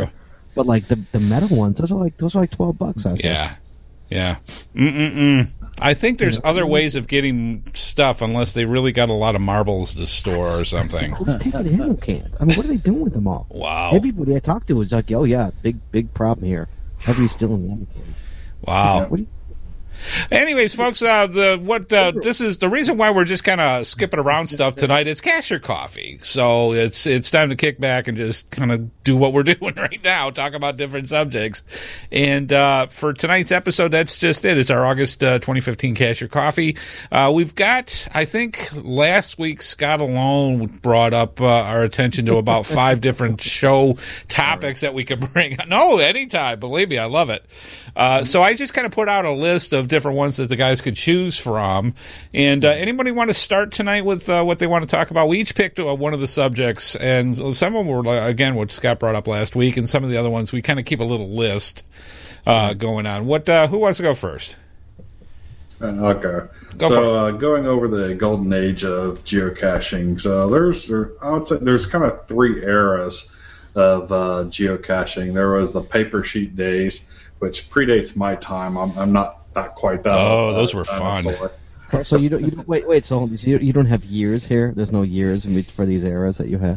[SPEAKER 3] But like the the metal ones, those are like those are like twelve bucks. I think.
[SPEAKER 2] Yeah, yeah. Mm-mm-mm. I think there's
[SPEAKER 3] Yeah.
[SPEAKER 2] other ways of getting stuff unless they really got a lot of marbles to store or something.
[SPEAKER 3] Who's taking ammo cans? I mean, what are they doing with them all?
[SPEAKER 2] Wow.
[SPEAKER 3] Everybody I talked to was like, "Oh yeah, big big problem here. Everybody's stealing the ammo cans."
[SPEAKER 2] Wow.
[SPEAKER 3] What do you,
[SPEAKER 2] Anyways, folks, uh, the what uh, this is the reason why we're just kind of skipping around stuff tonight. It's Cash or Coffee, so it's it's time to kick back and just kind of do what we're doing right now, talk about different subjects. And uh, for tonight's episode, that's just it. It's our August uh, twenty fifteen Cash or Coffee. Uh, we've got, I think, last week Scott alone brought up uh, our attention to about five different show topics that we could bring. No, anytime. Believe me, I love it. Uh, so I just kind of put out a list of different ones that the guys could choose from. And uh, anybody want to start tonight with uh, what they want to talk about? We each picked uh, one of the subjects, and some of them were, again, what Scott brought up last week, and some of the other ones we kind of keep a little list uh, going on. What? Uh, who wants to go first?
[SPEAKER 5] Uh, okay.
[SPEAKER 2] Go
[SPEAKER 5] so uh, going over the golden age of geocaching, so there's, there, I would say there's kind of three eras of uh, geocaching. There was the paper sheet days, which predates my time. I'm, I'm not, not quite that.
[SPEAKER 2] Oh,
[SPEAKER 5] old,
[SPEAKER 2] those
[SPEAKER 5] uh,
[SPEAKER 2] were fun.
[SPEAKER 3] so, so you don't you don't, wait wait so you, you don't have years here. There's no years in for these eras that you have.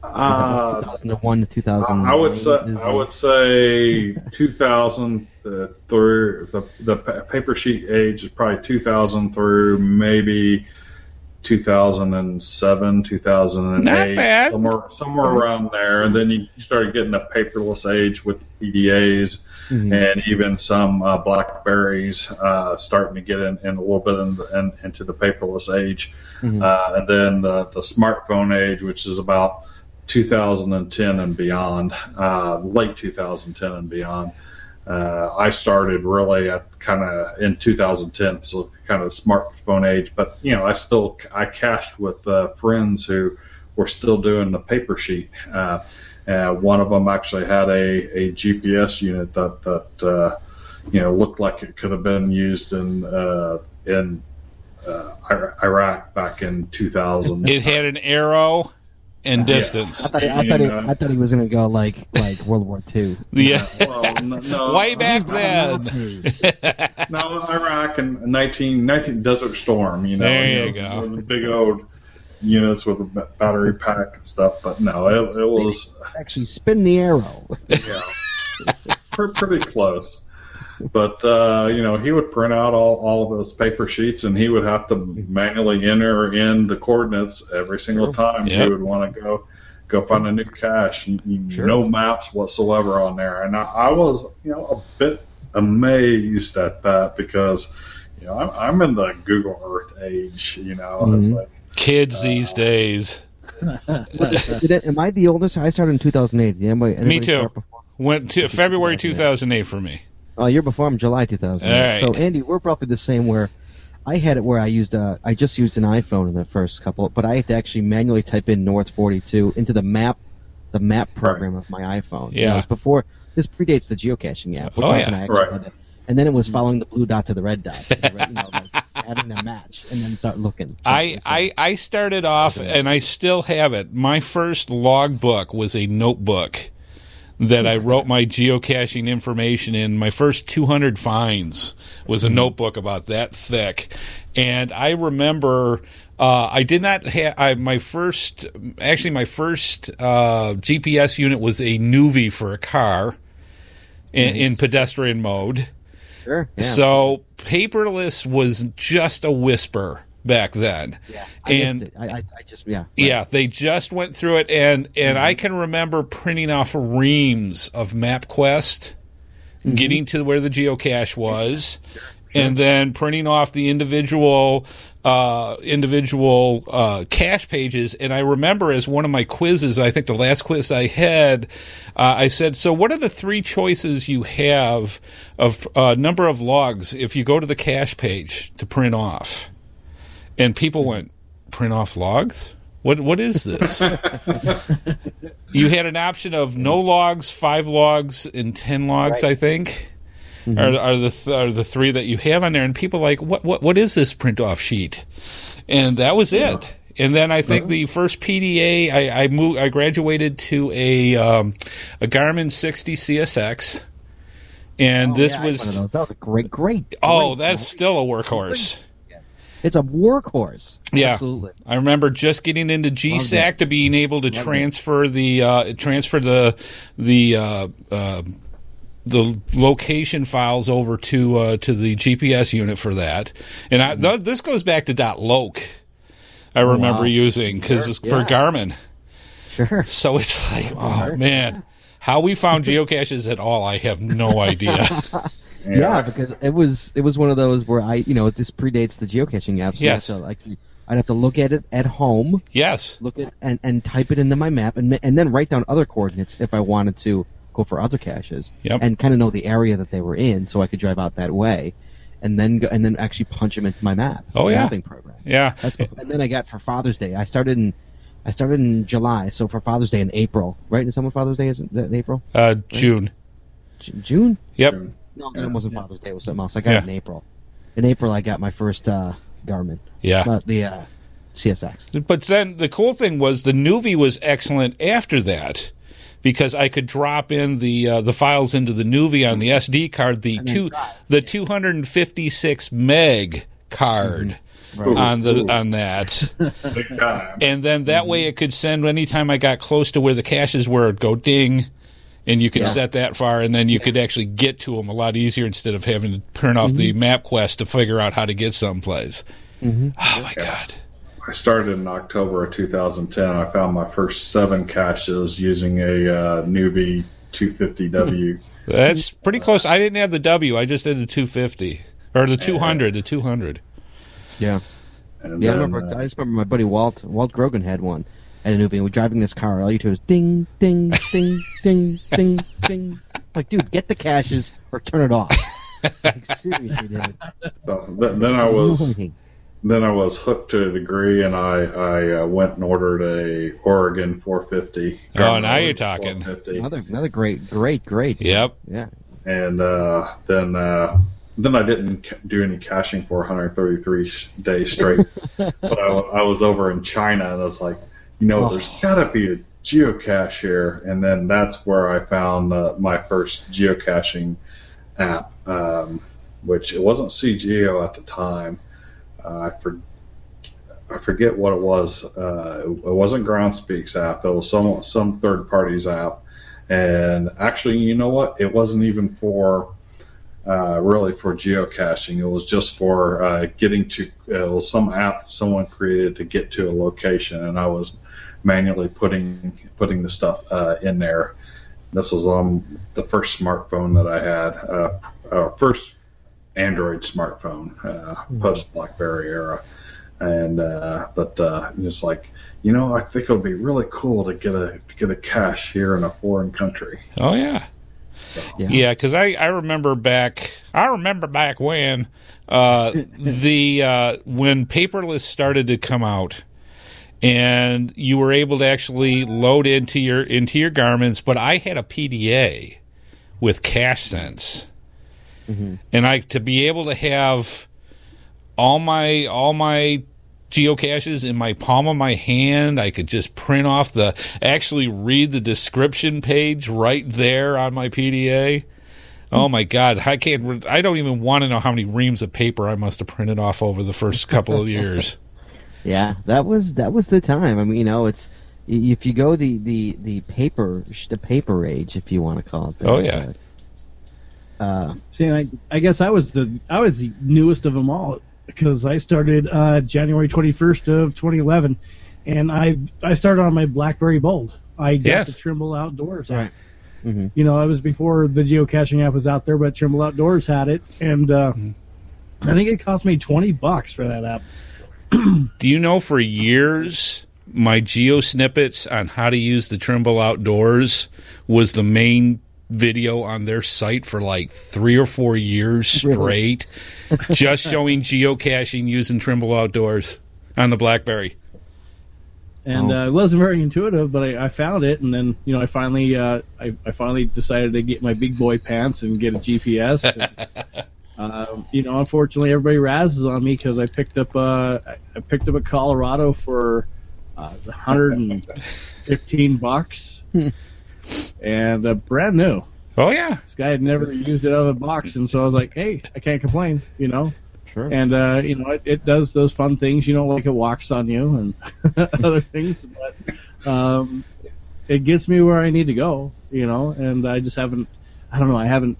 [SPEAKER 5] Uh,
[SPEAKER 3] two thousand one to two thousand.
[SPEAKER 5] I would say I would say two thousand uh, through the the pa- paper sheet age is probably two thousand through maybe two thousand seven, two thousand eight,
[SPEAKER 2] Not bad.
[SPEAKER 5] somewhere somewhere around there, and then you started getting the paperless age with the P D As. Mm-hmm. And even some uh, Blackberries uh, starting to get in, in a little bit in the, in, into the paperless age. Mm-hmm. Uh, and then the, the smartphone age, which is about two thousand ten and beyond, uh, late two thousand ten and beyond. Uh, I started really at kind of in two thousand ten, so kind of smartphone age. But, you know, I still I cached with uh, friends who were still doing the paper sheet. Uh, Uh, one of them actually had a, a G P S unit that that uh, you know looked like it could have been used in uh, in uh, Iraq back in two thousand.
[SPEAKER 2] It had an arrow and distance.
[SPEAKER 3] I thought he, I thought he, I thought he was going to go like like World War Two.
[SPEAKER 2] Yeah,
[SPEAKER 5] well, no, no,
[SPEAKER 2] way back then.
[SPEAKER 5] No, Iraq and nineteen nineteen Desert Storm. You know,
[SPEAKER 2] there you,
[SPEAKER 5] you
[SPEAKER 2] know,
[SPEAKER 5] go. The big old units with a battery pack and stuff, but no, it, it was
[SPEAKER 3] actually spin the arrow.
[SPEAKER 5] Yeah, pretty close. But uh, you know, he would print out all, all of those paper sheets, and he would have to manually enter in the coordinates every single time
[SPEAKER 2] yep.
[SPEAKER 5] he would want to go go find a new cache.
[SPEAKER 3] Sure.
[SPEAKER 5] No maps whatsoever on there, and I, I was you know a bit amazed at that because you know I'm, I'm in the Google Earth age. You know, mm-hmm. It's like.
[SPEAKER 2] Kids
[SPEAKER 5] uh,
[SPEAKER 2] these days.
[SPEAKER 3] Am I the oldest? I started in two thousand eight. Anybody,
[SPEAKER 2] me too. Went to February two thousand eight for me.
[SPEAKER 3] Oh, you're before I'm July two thousand eight.
[SPEAKER 2] Right.
[SPEAKER 3] So Andy, we're probably the same. Where I had it where I used a, I just used an iPhone in the first couple, but I had to actually manually type in North forty-two into the map, the map program right. of my iPhone.
[SPEAKER 2] Yeah.
[SPEAKER 3] You know, it was before this predates the geocaching app.
[SPEAKER 2] Oh yeah.
[SPEAKER 5] Right.
[SPEAKER 3] Had to, and then it was following the blue dot to the red dot. The red, you know, like, having them match and then start looking.
[SPEAKER 2] I, I, I started off, and I still have it. My first logbook was a notebook that I wrote my geocaching information in. My first two hundred finds was a notebook about that thick. And I remember uh, I did not have my first, actually my first uh, G P S unit was a Nuvi for a car in, nice. in pedestrian mode.
[SPEAKER 3] Sure. Yeah.
[SPEAKER 2] So paperless was just a whisper back then.
[SPEAKER 3] Yeah, I
[SPEAKER 2] and
[SPEAKER 3] I, I, I just yeah. Right.
[SPEAKER 2] Yeah, they just went through it, and and mm-hmm. I can remember printing off reams of MapQuest, mm-hmm. getting to where the geocache was, sure. Sure. and then printing off the individual uh, individual uh, cache pages. And I remember as one of my quizzes, I think the last quiz I had, uh, I said, so what are the three choices you have of uh, number of logs if you go to the cache page to print off? And people went, print off logs? What What is this? You had an option of no logs, five logs, and ten logs, right. I think. Mm-hmm. Are, are the th- are the three that you have on there, and people are like, what what what is this print off sheet? And that was
[SPEAKER 5] yeah.
[SPEAKER 2] it. And then I think the first P D A, I I, moved, I graduated to a um, a Garmin sixty C S X, and
[SPEAKER 3] oh,
[SPEAKER 2] this
[SPEAKER 3] yeah,
[SPEAKER 2] was
[SPEAKER 3] that was a great, great. great
[SPEAKER 2] oh, that's
[SPEAKER 3] great.
[SPEAKER 2] still a workhorse.
[SPEAKER 3] It's a workhorse.
[SPEAKER 2] Yeah,
[SPEAKER 3] absolutely.
[SPEAKER 2] I remember just getting into G SAC to being able to Love transfer it. the uh, transfer the the uh, uh, the location files over to uh, to the G P S unit for that. And I, th- this goes back to .loc. I remember
[SPEAKER 3] wow.
[SPEAKER 2] using because
[SPEAKER 3] sure.
[SPEAKER 2] it's for
[SPEAKER 3] yeah.
[SPEAKER 2] Garmin.
[SPEAKER 3] Sure.
[SPEAKER 2] So it's like, oh sure. man, how we found geocaches at all, I have no idea.
[SPEAKER 3] Yeah. yeah, because it was it was one of those where I, you know, this predates the geocaching apps. So
[SPEAKER 2] yes.
[SPEAKER 3] So like, I'd have to look at it at home.
[SPEAKER 2] Yes.
[SPEAKER 3] Look at and, and type it into my map and and then write down other coordinates if I wanted to go for other caches.
[SPEAKER 2] Yep.
[SPEAKER 3] And kind of know the area that they were in, so I could drive out that way, and then go, and then actually punch them into my map.
[SPEAKER 2] Oh yeah.
[SPEAKER 3] Mapping program.
[SPEAKER 2] Yeah.
[SPEAKER 3] That's what, and then I got for Father's Day. I started in I started in July, so for Father's Day in April, right? Is someone Father's Day is it in April?
[SPEAKER 2] Uh, right? June.
[SPEAKER 3] J- June.
[SPEAKER 2] Yep.
[SPEAKER 5] June.
[SPEAKER 3] No, it wasn't Father's Day. It was something else. I got
[SPEAKER 2] yeah.
[SPEAKER 3] it in April. In April, I got my first uh, Garmin.
[SPEAKER 2] Yeah.
[SPEAKER 3] Uh, the uh, C S X.
[SPEAKER 2] But then the cool thing was the Nuvi was excellent after that because I could drop in the uh, the files into the Nuvi on the S D card, the two drive. the two hundred fifty-six meg card. Mm-hmm. Right. On the Ooh. on that,
[SPEAKER 5] Big time.
[SPEAKER 2] And then that mm-hmm. way it could send anytime I got close to where the caches were, it'd go ding. And you could yeah. set that far, and then you yeah. could actually get to them a lot easier instead of having to print off mm-hmm. the MapQuest to figure out how to get someplace.
[SPEAKER 3] Mm-hmm.
[SPEAKER 2] Oh, my
[SPEAKER 5] yeah.
[SPEAKER 2] God.
[SPEAKER 5] I started in October of two thousand ten. I found my first seven caches using a uh, Nuvi two fifty W.
[SPEAKER 2] That's pretty close. I didn't have the W. I just did the two fifty. Or the two hundred, the two hundred.
[SPEAKER 3] Yeah.
[SPEAKER 5] And
[SPEAKER 3] yeah,
[SPEAKER 5] then,
[SPEAKER 3] I remember.
[SPEAKER 5] uh,
[SPEAKER 3] I just remember my buddy Walt, Walt Grogan had one. And Nuvi, we're driving this car. All you do is ding, ding, ding, ding, ding, ding. Like, dude, get the caches or turn it off. Like, seriously, dude.
[SPEAKER 5] So th- then I was then I was hooked to a degree, and I I uh, went and ordered a Oregon four fifty.
[SPEAKER 2] Oh, now you're talking.
[SPEAKER 3] Another another great, great, great.
[SPEAKER 2] Yep.
[SPEAKER 3] Yeah.
[SPEAKER 5] And uh, then uh, then I didn't ca- do any caching for one hundred thirty-three days straight. But I, I was over in China, and I was like, you know, oh. there's got to be a geocache here. And then that's where I found uh, my first geocaching app, um, which it wasn't C Geo at the time. Uh, I, for, I forget what it was. Uh, it, it wasn't Groundspeak's app. It was some some third party's app. And actually, you know what? It wasn't even for uh, really for geocaching. It was just for uh, getting to. It was some app someone created to get to a location, and I was manually putting putting the stuff uh, in there. This was on the first smartphone that I had, uh, uh, first Android smartphone, uh, mm-hmm. post BlackBerry era, and uh, but uh, it's like, you know, I think it would be really cool to get a to get a cache here in a foreign country.
[SPEAKER 2] Oh yeah,
[SPEAKER 5] so.
[SPEAKER 2] yeah, because I, I remember back I remember back when uh, the uh, when paperless started to come out. And you were able to actually load into your into your Garmins, but I had a P D A with CacheSense, mm-hmm. and I to be able to have all my all my geocaches in my palm of my hand. I could just print off the actually read the description page right there on my P D A. Oh my God, I can't. I don't even want to know how many reams of paper I must have printed off over the first couple of years.
[SPEAKER 3] Yeah, that was that was the time. I mean, you know, it's if you go the, the, the paper the paper age, if you want to call it that.
[SPEAKER 2] Oh yeah.
[SPEAKER 3] Uh,
[SPEAKER 4] See, I I guess I was the I was the newest of them all because I started uh, January twenty-first of twenty eleven, and I I started on my BlackBerry Bold. I got
[SPEAKER 2] yes.
[SPEAKER 4] the Trimble Outdoors app.
[SPEAKER 3] Right. Mm-hmm.
[SPEAKER 4] You know, I was before the geocaching app was out there, but Trimble Outdoors had it, and uh, mm-hmm. I think it cost me twenty bucks for that app.
[SPEAKER 2] Do you know for years my geo snippets on how to use the Trimble Outdoors was the main video on their site for like three or four years straight, just showing geocaching using Trimble Outdoors on the BlackBerry.
[SPEAKER 4] And uh, it wasn't very intuitive, but I, I found it, and then you know I finally uh, I, I finally decided to get my big boy pants and get a G P S. And, um, Um, you know, unfortunately, everybody razzes on me because I picked up uh, I picked up a Colorado for uh, one hundred fifteen bucks, and uh, brand new.
[SPEAKER 2] Oh yeah,
[SPEAKER 4] this guy had never used it out of the box, and so I was like, hey, I can't complain, you know.
[SPEAKER 3] Sure.
[SPEAKER 4] And uh, you know, it, it does those fun things, you know, like it walks on you and other things, but um, it gets me where I need to go, you know. And I just haven't, I don't know, I haven't.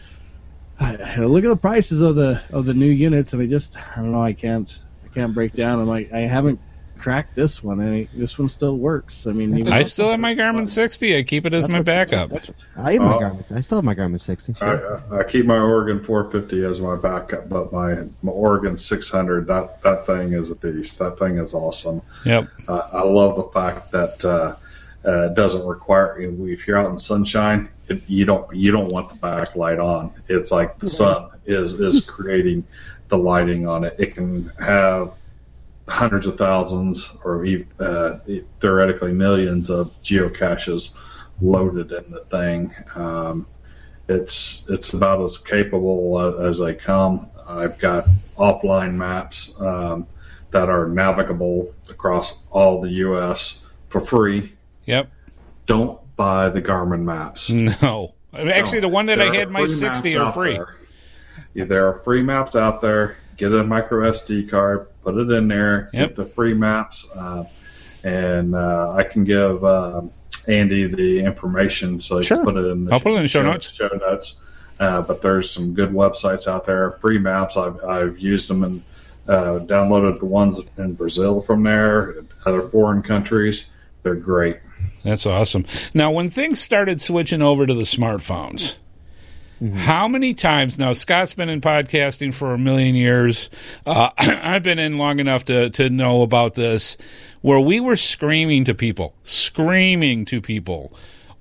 [SPEAKER 4] I, I look at the prices of the of the new units, and I just, I don't know, I can't, I can't break down. I'm like, I haven't cracked this one, and I, this one still works. I mean, even
[SPEAKER 2] I still have my Garmin sixty. I keep it as
[SPEAKER 3] That's
[SPEAKER 2] my
[SPEAKER 3] what-
[SPEAKER 2] backup.
[SPEAKER 3] that's what- I have my
[SPEAKER 5] Oh.
[SPEAKER 3] Garmin. I still have my Garmin sixty. Sure.
[SPEAKER 5] I, I keep my Oregon four fifty as my backup, but my, my Oregon six hundred, that, that thing is a beast. That thing is awesome.
[SPEAKER 2] Yep.
[SPEAKER 5] Uh, I love the fact that uh, uh, it doesn't require, if you're out in sunshine, it, you don't you don't want the backlight on. It's like the sun is, is creating the lighting on it. It can have hundreds of thousands or even, uh, theoretically millions of geocaches loaded in the thing. Um, it's it's about as capable as they come. I've got offline maps um, that are navigable across all the U S for free.
[SPEAKER 2] Yep.
[SPEAKER 5] Don't buy the Garmin maps.
[SPEAKER 2] No. Actually, the one that
[SPEAKER 5] There
[SPEAKER 2] I had
[SPEAKER 5] are
[SPEAKER 2] my
[SPEAKER 5] free
[SPEAKER 2] sixty
[SPEAKER 5] maps
[SPEAKER 2] are
[SPEAKER 5] out
[SPEAKER 2] free.
[SPEAKER 5] there. Yeah, there are free maps out there. Get a micro S D card, put it in there,
[SPEAKER 2] Yep.
[SPEAKER 5] get the free maps, uh, and uh, I can give uh, Andy the information so he
[SPEAKER 2] Sure.
[SPEAKER 5] can put it in the
[SPEAKER 2] I'll put it in the show notes.
[SPEAKER 5] Show notes. Uh, but there's some good websites out there, free maps. I've, I've used them and uh, downloaded the ones in Brazil from there, other foreign countries. They're great.
[SPEAKER 2] That's awesome. Now, when things started switching over to the smartphones, mm-hmm. how many times now? Scott's been in podcasting for a million years. Uh, I've been in long enough to to know about this, where we were screaming to people, screaming to people,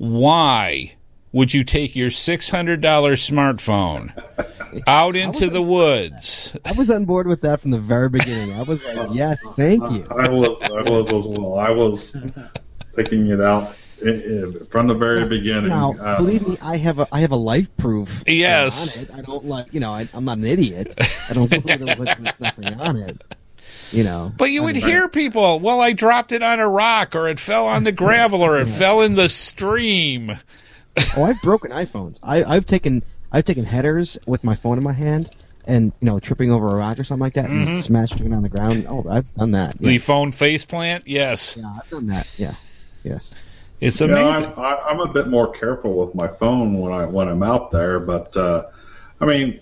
[SPEAKER 2] why would you take your six hundred dollars smartphone out into the woods?
[SPEAKER 3] I was on board with that from the very beginning. I was like, yes, thank you.
[SPEAKER 5] I was, I was as well. I was taking it out i- i- from the very beginning.
[SPEAKER 3] Now,
[SPEAKER 5] Uh,
[SPEAKER 3] believe me, I have a I have a life proof.
[SPEAKER 2] Yes.
[SPEAKER 3] On it. I don't like you know. I, I'm not an idiot. I don't go to look for nothing on it. You know.
[SPEAKER 2] But you
[SPEAKER 3] I
[SPEAKER 2] would
[SPEAKER 3] mean,
[SPEAKER 2] hear people, well, I dropped it on a rock, or it fell on the gravel, or it fell in the stream.
[SPEAKER 3] Oh, I've broken iPhones. I, I've taken I've taken headers with my phone in my hand, and you know, tripping over a rock or something like that,
[SPEAKER 2] Mm-hmm.
[SPEAKER 3] and smashing it on the ground. Oh, I've done that. Yeah,
[SPEAKER 2] The phone faceplant, yes.
[SPEAKER 3] yeah I've done that. Yeah, yes.
[SPEAKER 2] It's
[SPEAKER 5] you know,
[SPEAKER 2] amazing.
[SPEAKER 5] I'm, I- I'm a bit more careful with my phone when I when I'm out there, but uh, I mean,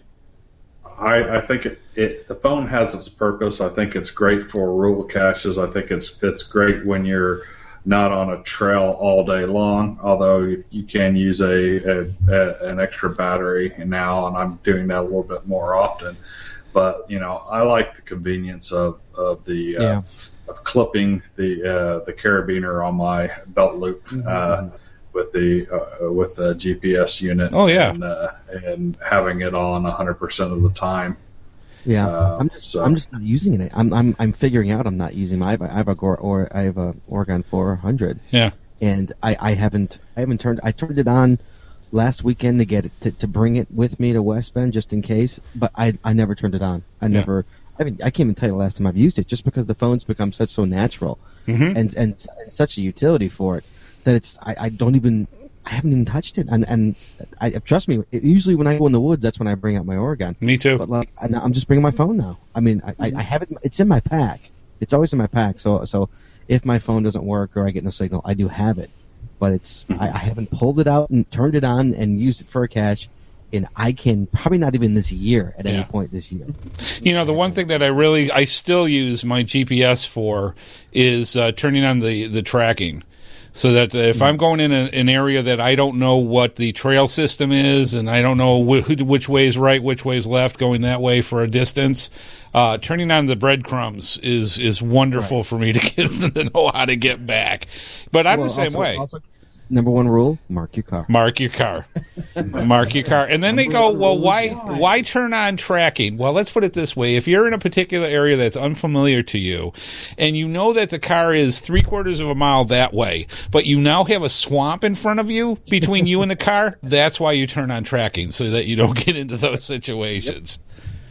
[SPEAKER 5] I, I think it, it the phone has its purpose. I think it's great for rural caches. I think it's it's great when you're not on a trail all day long, although you, you can use a, a, a an extra battery now, and I'm doing that a little bit more often. But you know, I like the convenience of of the uh,
[SPEAKER 3] Yeah.
[SPEAKER 5] of clipping the uh, the carabiner on my belt loop uh, with the uh, with the G P S unit.
[SPEAKER 2] Oh, yeah.
[SPEAKER 5] and, uh, and having it on one hundred percent of the time.
[SPEAKER 3] Yeah,
[SPEAKER 5] Uh,
[SPEAKER 3] I'm just
[SPEAKER 5] so-
[SPEAKER 3] I'm just not using it. I'm I'm I'm figuring out I'm not using my. I have a, I have a Gore or I have a Oregon four hundred,
[SPEAKER 2] Yeah.
[SPEAKER 3] and I, I haven't I haven't turned I turned it on last weekend to get it to, to bring it with me to West Bend just in case, but I I never turned it on. I never. I mean, I can't even tell you the last time I've used it, just because the phone's become such so natural
[SPEAKER 2] Mhm.
[SPEAKER 3] and, and and such a utility for it that it's I, I don't even I haven't even touched it, and and I trust me. It, usually when I go in the woods, that's when I bring out my Oregon.
[SPEAKER 2] Me too.
[SPEAKER 3] But like I, I'm just bringing my phone now. I mean, I, I, I have it. It's in my pack. It's always in my pack. So so if my phone doesn't work or I get no signal, I do have it. But it's I, I haven't pulled it out and turned it on and used it for a cache. And I can probably not even this year at any
[SPEAKER 2] Yeah.
[SPEAKER 3] point this year.
[SPEAKER 2] You know, the one thing that I really, I still use my G P S for is uh, turning on the, the tracking. So that if I'm going in a, an area that I don't know what the trail system is, and I don't know wh- which way is right, which way is left, going that way for a distance, uh, turning on the breadcrumbs is is wonderful for me to get to know how to get back. But I'm
[SPEAKER 3] Well,
[SPEAKER 2] the same
[SPEAKER 3] also-
[SPEAKER 2] way.
[SPEAKER 3] also, number one rule: mark your car.
[SPEAKER 2] Mark your car. Mark your car. And then they go, well, why why turn on tracking? Well, let's put it this way. If you're in a particular area that's unfamiliar to you, and you know that the car is three quarters of a mile that way, but you now have a swamp in front of you between you and the car, that's why you turn on tracking, so that you don't get into those situations.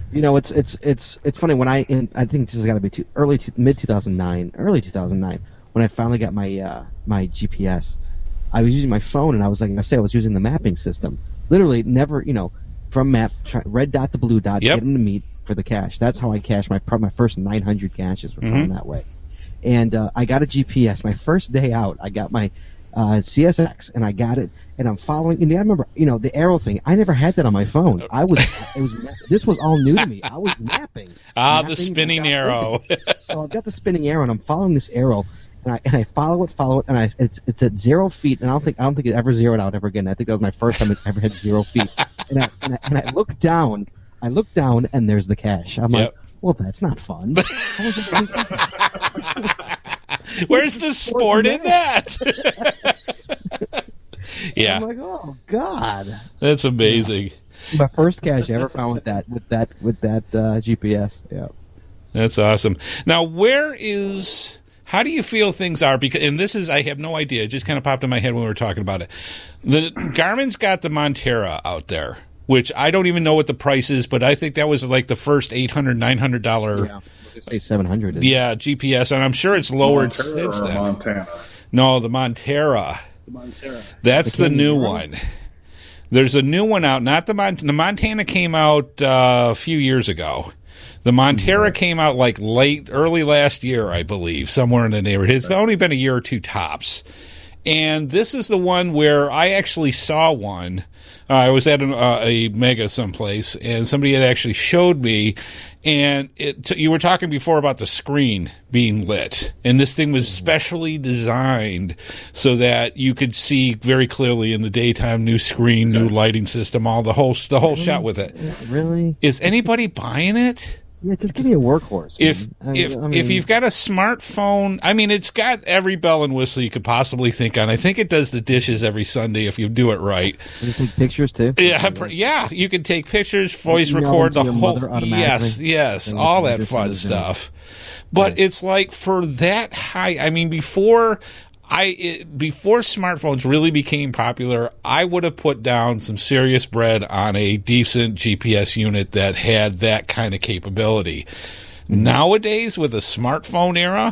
[SPEAKER 3] You know, it's it's it's it's funny when I in, I think this has got to be too, early to, mid two thousand nine, early two thousand nine when I finally got my uh, my G P S. I was using my phone and I was like I say I was using the mapping system. Literally never, you know, from map try, red dot to blue dot,
[SPEAKER 2] yep.
[SPEAKER 3] get them to meet for the cache. That's how I cached my my first nine hundred caches were mm-hmm. that way. And uh, I got a G P S my first day out. I got my uh, C S X and I got it and I'm following. And I remember, you know, the arrow thing. I never had that on my phone. I was, it was this was all new to me. I was mapping.
[SPEAKER 2] Ah,
[SPEAKER 3] mapping,
[SPEAKER 2] the spinning arrow.
[SPEAKER 3] So I've got the spinning arrow and I'm following this arrow. And I, and I follow it, follow it, and I it's it's at zero feet, and I don't think I don't think it ever zeroed out ever again. I think that was my first time it ever hit zero feet. And I, and I and I look down, I look down, and there's the cache. I'm
[SPEAKER 2] yep.
[SPEAKER 3] like, well, that's not fun.
[SPEAKER 2] Where's the sport in that? Yeah.
[SPEAKER 3] I'm like, oh God,
[SPEAKER 2] that's amazing.
[SPEAKER 3] Yeah. My first cache I ever found with that with that with that uh, G P S. Yeah,
[SPEAKER 2] that's awesome. Now, where is? How do you feel things are? Because, and this is, I have no idea. It just kind of popped in my head when we were talking about it. The Garmin's got the Montera out there, which I don't even know what the price is, but I think that was like the first eight hundred dollars, nine hundred dollars.
[SPEAKER 3] Yeah, say seven hundred dollars.
[SPEAKER 2] Yeah, G P S, and I'm sure it's lowered
[SPEAKER 5] Montera
[SPEAKER 2] since
[SPEAKER 5] or
[SPEAKER 2] then.
[SPEAKER 5] Montana?
[SPEAKER 2] No, the Montera.
[SPEAKER 4] The Montera.
[SPEAKER 2] That's
[SPEAKER 3] the,
[SPEAKER 2] the new
[SPEAKER 3] Montera?
[SPEAKER 2] one. There's a new one out. Not the Mont- The Montana came out uh, a few years ago. The Montera came out like late, early last year, I believe, somewhere in the neighborhood. It's only been a year or two tops. And this is the one where I actually saw one. Uh, I was at an, uh, a Mega someplace, and somebody had actually showed me. And it t- you were talking before about the screen being lit. And this thing was specially designed so that you could see very clearly in the daytime, new screen, new lighting system, all the whole, the whole shot with it.
[SPEAKER 3] Really?
[SPEAKER 2] Is anybody buying it?
[SPEAKER 3] Yeah, just give me a workhorse.
[SPEAKER 2] If
[SPEAKER 3] man.
[SPEAKER 2] if
[SPEAKER 3] I mean,
[SPEAKER 2] if you've got a smartphone, I mean, it's got every bell and whistle you could possibly think on. I think it does the dishes every Sunday if you do it right.
[SPEAKER 3] you take pictures too.
[SPEAKER 2] Yeah, yeah, yeah. You can take pictures, voice record the whole. Yes, yes, all that fun stuff. But
[SPEAKER 3] right.
[SPEAKER 2] It's like for that high. I mean, before. I it, before smartphones really became popular, I would have put down some serious bread on a decent G P S unit that had that kind of capability. Mm-hmm. Nowadays, with a smartphone era,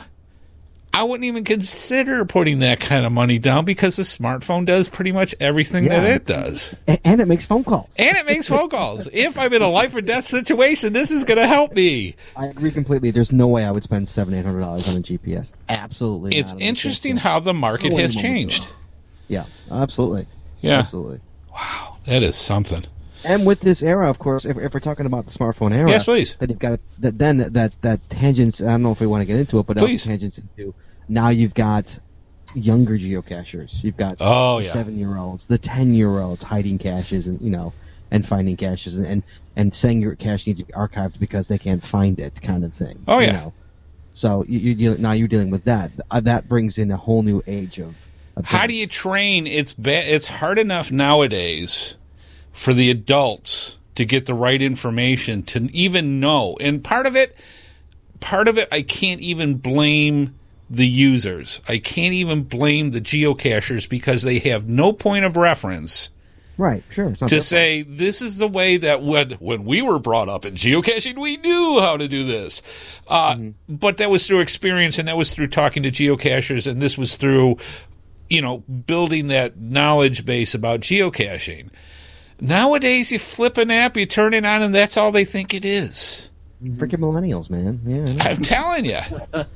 [SPEAKER 2] I wouldn't even consider putting that kind of money down because the smartphone does pretty much everything
[SPEAKER 3] yeah.
[SPEAKER 2] that it does.
[SPEAKER 3] And, and it makes phone calls.
[SPEAKER 2] And it makes phone calls. If I'm in a life or death situation, this is going to help me.
[SPEAKER 3] I agree completely. There's no way I would spend seven, eight hundred dollars on a G P S. Absolutely.
[SPEAKER 2] It's
[SPEAKER 3] not.
[SPEAKER 2] interesting how the market
[SPEAKER 3] no
[SPEAKER 2] has changed.
[SPEAKER 3] Yeah, absolutely.
[SPEAKER 2] Yeah.
[SPEAKER 3] Absolutely.
[SPEAKER 2] Wow, that is something.
[SPEAKER 3] And with this era, of course, if, if we're talking about the smartphone era,
[SPEAKER 2] yes, please.
[SPEAKER 3] Then you've got that. Then that, that that tangents. I don't know if we want to get into it, but
[SPEAKER 2] please.
[SPEAKER 3] also tangents into. Now you've got younger geocachers. You've got
[SPEAKER 2] oh,
[SPEAKER 3] the
[SPEAKER 2] yeah.
[SPEAKER 3] seven-year-olds, the ten-year-olds hiding caches, and you know, and finding caches, and, and and saying your cache needs to be archived because they can't find it, kind of thing.
[SPEAKER 2] Oh
[SPEAKER 3] you
[SPEAKER 2] yeah.
[SPEAKER 3] Know? So you, you deal, now you're dealing with that. Uh, that brings in a whole new age of. of
[SPEAKER 2] How
[SPEAKER 3] things.
[SPEAKER 2] do you train? It's ba- It's hard enough nowadays for the adults to get the right information to even know, and part of it, part of it, I can't even blame the users. I can't even blame the geocachers because they have no point of reference.
[SPEAKER 3] Right, sure. It's not
[SPEAKER 2] to
[SPEAKER 3] their
[SPEAKER 2] say
[SPEAKER 3] fault.
[SPEAKER 2] This is the way that when when we were brought up in geocaching, we knew how to do this. Uh, mm-hmm. But that was through experience, and that was through talking to geocachers, and this was through, you know, building that knowledge base about geocaching. Nowadays, you flip an app, you turn it on, and that's all they think it is.
[SPEAKER 3] Freaking millennials, man. Yeah,
[SPEAKER 2] I'm telling you.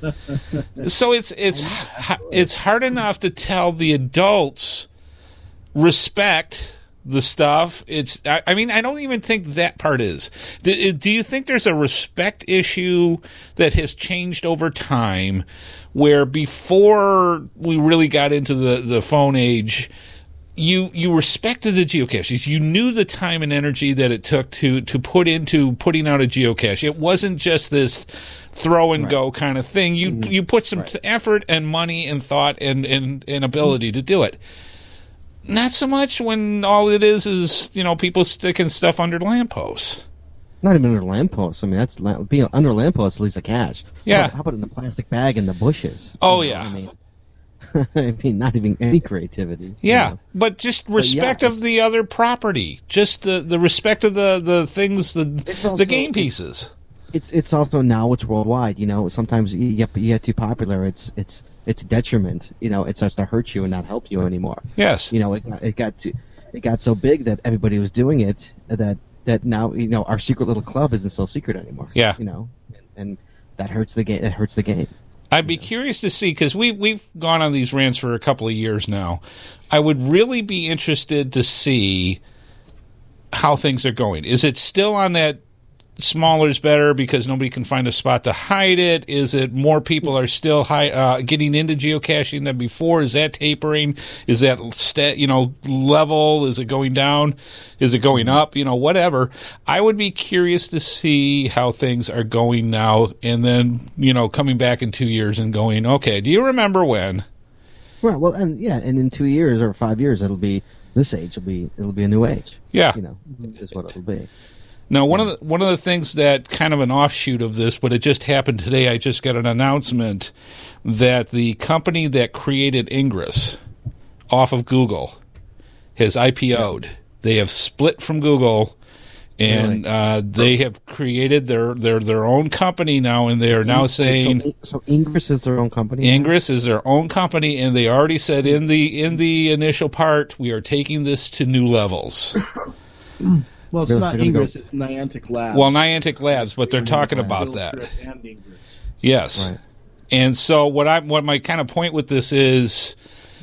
[SPEAKER 2] So it's it's it's hard enough to tell the adults respect the stuff. It's I, I mean I don't even think that part is. Do, do you think there's a respect issue that has changed over time, where before we really got into the, the phone age, You you respected the geocaches. You knew the time and energy that it took to, to put into putting out a geocache. It wasn't just this throw and right. go kind of thing. You mm-hmm. you put some right. effort and money and thought and, and, and ability mm-hmm. to do it. Not so much when all it is is, you know, people sticking stuff under lampposts.
[SPEAKER 3] Not even under lampposts. I mean, that's being under lampposts at least a cache.
[SPEAKER 2] Yeah.
[SPEAKER 3] How about, how about in the plastic bag in the bushes?
[SPEAKER 2] Oh
[SPEAKER 3] you know
[SPEAKER 2] yeah.
[SPEAKER 3] I mean, I mean, not even any creativity.
[SPEAKER 2] Yeah,
[SPEAKER 3] you know?
[SPEAKER 2] but just respect
[SPEAKER 3] but yeah,
[SPEAKER 2] of the other property, just the, the respect of the, the things, the
[SPEAKER 3] also,
[SPEAKER 2] the game pieces.
[SPEAKER 3] It's it's also now it's worldwide. You know, sometimes you get you get too popular. It's it's it's a detriment. You know, it starts to hurt you and not help you anymore.
[SPEAKER 2] Yes.
[SPEAKER 3] You know, it got, it got to, it got so big that everybody was doing it that that now you know our secret little club isn't so secret anymore.
[SPEAKER 2] Yeah.
[SPEAKER 3] You know, and, and that hurts the game. It hurts the game.
[SPEAKER 2] I'd be curious to see, because we've, we've gone on these rants for a couple of years now. I would really be interested to see how things are going. Is it still on that smaller's better because nobody can find a spot to hide it? Is it more people are still high, uh, getting into geocaching than before? Is that tapering? Is that st- you know level? Is it going down? Is it going up? You know, whatever. I would be curious to see how things are going now, and then you know coming back in two years and going, okay, do you remember when?
[SPEAKER 3] Right. Well, and yeah, and in two years or five years, it'll be this age. It'll be it'll be a new age.
[SPEAKER 2] Yeah.
[SPEAKER 3] You know, is what it'll be.
[SPEAKER 2] Now, one of the one of the things that kind of an offshoot of this, but it just happened today. I just got an announcement that the company that created Ingress off of Google has I P O'd. Yeah. They have split from Google, and really? uh, they have created their, their, their own company now, and they are now saying
[SPEAKER 3] so, so Ingress is their own company.
[SPEAKER 2] Ingress is their own company, and they already said in the in the initial part, we are taking this to new levels.
[SPEAKER 4] Well, it's not Ingress, it's Niantic Labs.
[SPEAKER 2] Well, Niantic Labs, but they're talking about that.
[SPEAKER 4] And Ingress.
[SPEAKER 2] Yes. Right. And so what I what my kind of point with this is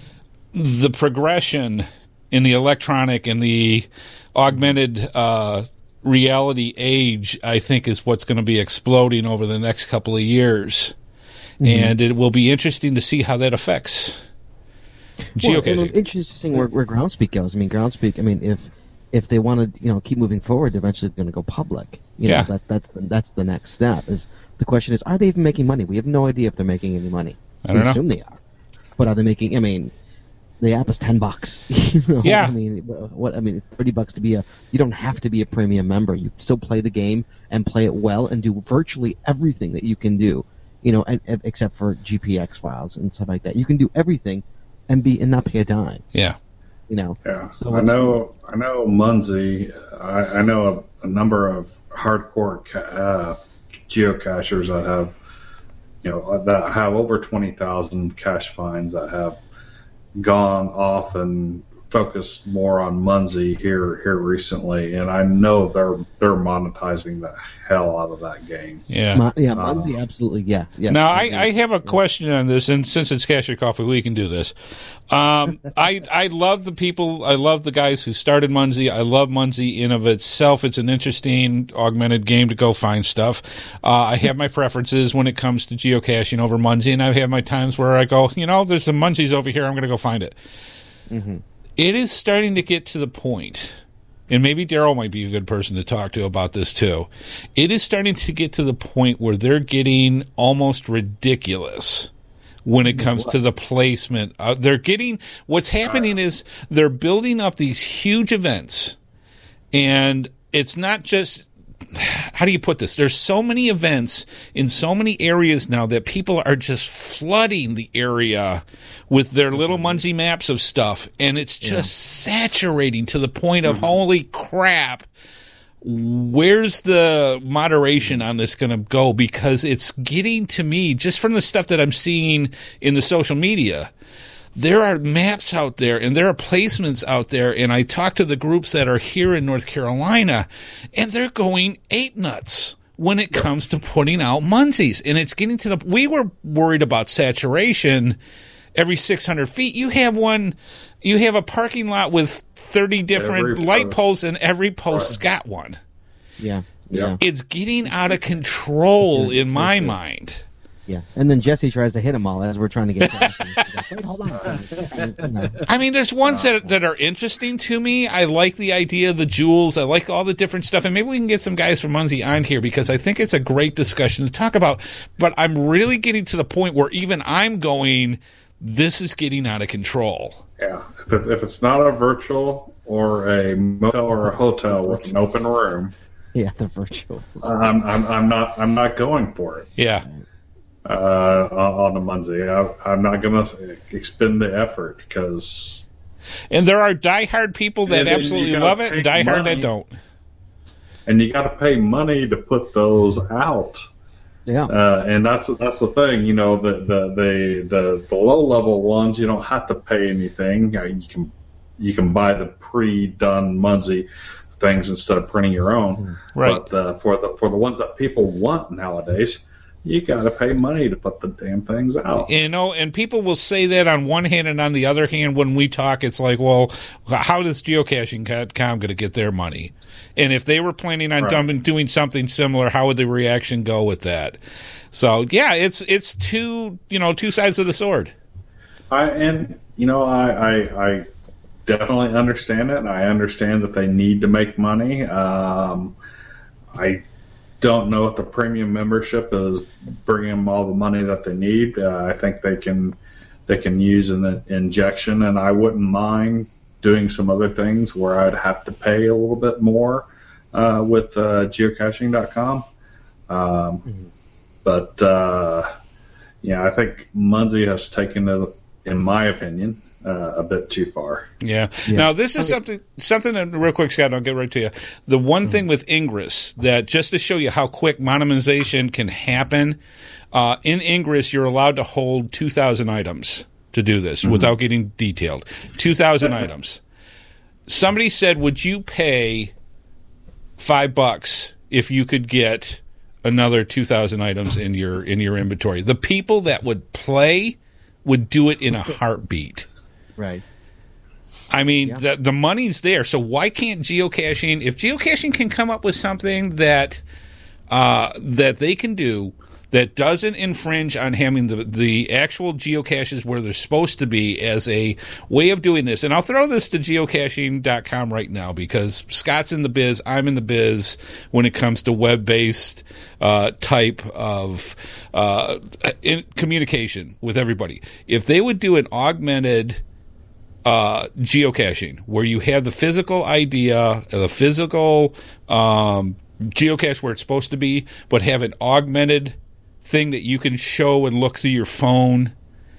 [SPEAKER 2] the progression in the electronic and the augmented uh, reality age, I think, is what's going to be exploding over the next couple of years. Mm-hmm. And it will be interesting to see how that affects geocaching.
[SPEAKER 3] Well, interesting where, where Groundspeak goes. I mean, Groundspeak, I mean, if... If they want to, you know, keep moving forward, eventually it's going to go public. You
[SPEAKER 2] yeah.
[SPEAKER 3] know, that that's the, that's the next step. Is the question is, are they even making money? We have no idea if they're making any money.
[SPEAKER 2] I don't
[SPEAKER 3] we
[SPEAKER 2] know.
[SPEAKER 3] assume they are, but are they making? I mean, the app is ten bucks. You know?
[SPEAKER 2] Yeah.
[SPEAKER 3] I mean, what? I mean, it's thirty bucks to be a. You don't have to be a premium member. You can still play the game and play it well and do virtually everything that you can do. You know, and, and, except for G P X files and stuff like that. You can do everything, and be and not pay a dime.
[SPEAKER 2] Yeah.
[SPEAKER 3] You know.
[SPEAKER 5] Yeah, so I know. I know Munzie. I, I know a, a number of hardcore ca- uh, geocachers that have, you know, that have over twenty thousand cache finds that have gone off and focused more on Munzie here here recently, and I know they're they're monetizing the hell out of that game.
[SPEAKER 2] Yeah,
[SPEAKER 3] Mon- yeah, Munzie, uh, absolutely, yeah. yeah.
[SPEAKER 2] Now I, I have a question on this, and since it's Cache Your Coffee, we can do this. Um, I I love the people, I love the guys who started Munzie. I love Munzie in of itself. It's an interesting augmented game to go find stuff. Uh, I have my preferences when it comes to geocaching over Munzie, and I have my times where I go, you know, there's some Munzies over here. I'm going to go find it.
[SPEAKER 3] Mm-hmm.
[SPEAKER 2] It is starting to get to the point, and maybe Daryl might be a good person to talk to about this too. It is starting to get to the point where they're getting almost ridiculous when it comes to the placement. Uh, they're getting, what's happening is they're building up these huge events, and it's not just, how do you put this? There's so many events in so many areas now that people are just flooding the area with their little Munzie maps of stuff, and it's just yeah. saturating to the point of, mm-hmm. holy crap, where's the moderation on this going to go? Because it's getting to me, just from the stuff that I'm seeing in the social media, there are maps out there and there are placements out there, and I talk to the groups that are here in North Carolina, and they're going ape nuts when it comes to putting out Munzies. And it's getting to the, we were worried about saturation every six hundred feet. You have one, you have a parking lot with thirty different every light post. poles, and every post's right. got one.
[SPEAKER 3] Yeah. Yeah.
[SPEAKER 2] It's getting out of control in my mind.
[SPEAKER 3] Yeah, and then Jesse tries to hit them all as we're trying to get down. Like, wait, hold on.
[SPEAKER 2] I mean, there's ones that that are interesting to me. I like the idea of the jewels. I like all the different stuff, and maybe we can get some guys from Munzie on here because I think it's a great discussion to talk about. But I'm really getting to the point where even I'm going, this is getting out of control.
[SPEAKER 5] Yeah, if, it, if it's not a virtual or a motel or a hotel with an open room,
[SPEAKER 3] yeah, the virtual.
[SPEAKER 5] I'm I'm I'm not I'm not going for it.
[SPEAKER 2] Yeah.
[SPEAKER 5] uh, on the Munzie. I, I'm not going to expend the effort because.
[SPEAKER 2] And there are diehard people that absolutely love it, and diehard that don't.
[SPEAKER 5] And you got to pay money to put those out.
[SPEAKER 3] Yeah,
[SPEAKER 5] uh, and that's that's the thing, you know, the the the the, the low level ones, you don't have to pay anything. You can you can buy the pre-done Munzie things instead of printing your own.
[SPEAKER 2] Right.
[SPEAKER 5] But uh, for the for the ones that people want nowadays, you got to pay money to put the damn things out.
[SPEAKER 2] You know, and people will say that on one hand, and on the other hand, when we talk, it's like, well, how does geocaching dot com going to get their money? And if they were planning on right. doing something similar, how would the reaction go with that? So, yeah, it's it's two you know two sides of the sword.
[SPEAKER 5] I and you know I I, I definitely understand it, and I understand that they need to make money. Um, I. Don't know if the premium membership is bringing them all the money that they need. Uh, I think they can they can use an injection, and I wouldn't mind doing some other things where I'd have to pay a little bit more uh, with uh, geocaching dot com. Um, mm-hmm. But uh, yeah, I think Munzie has taken it, in my opinion, Uh, a bit too far.
[SPEAKER 2] Yeah. yeah. Now, this is something, something that, real quick, Scott, I'll get right to you. The one mm-hmm. thing with Ingress, that just to show you how quick monetization can happen, uh, in Ingress, you're allowed to hold two thousand items to do this mm-hmm. without getting detailed. two thousand items. Somebody said, would you pay five bucks if you could get another two thousand items in your in your inventory? The people that would play would do it in a heartbeat.
[SPEAKER 3] Right.
[SPEAKER 2] I mean,
[SPEAKER 3] yeah.
[SPEAKER 2] the the money's there. So why can't geocaching? If geocaching can come up with something that uh, that they can do that doesn't infringe on having the the actual geocaches where they're supposed to be as a way of doing this, and I'll throw this to geocaching dot com right now because Scott's in the biz, I'm in the biz when it comes to web-based uh, type of uh, in communication with everybody. If they would do an augmented Uh, geocaching, where you have the physical idea, the physical um, geocache where it's supposed to be, but have an augmented thing that you can show and look through your phone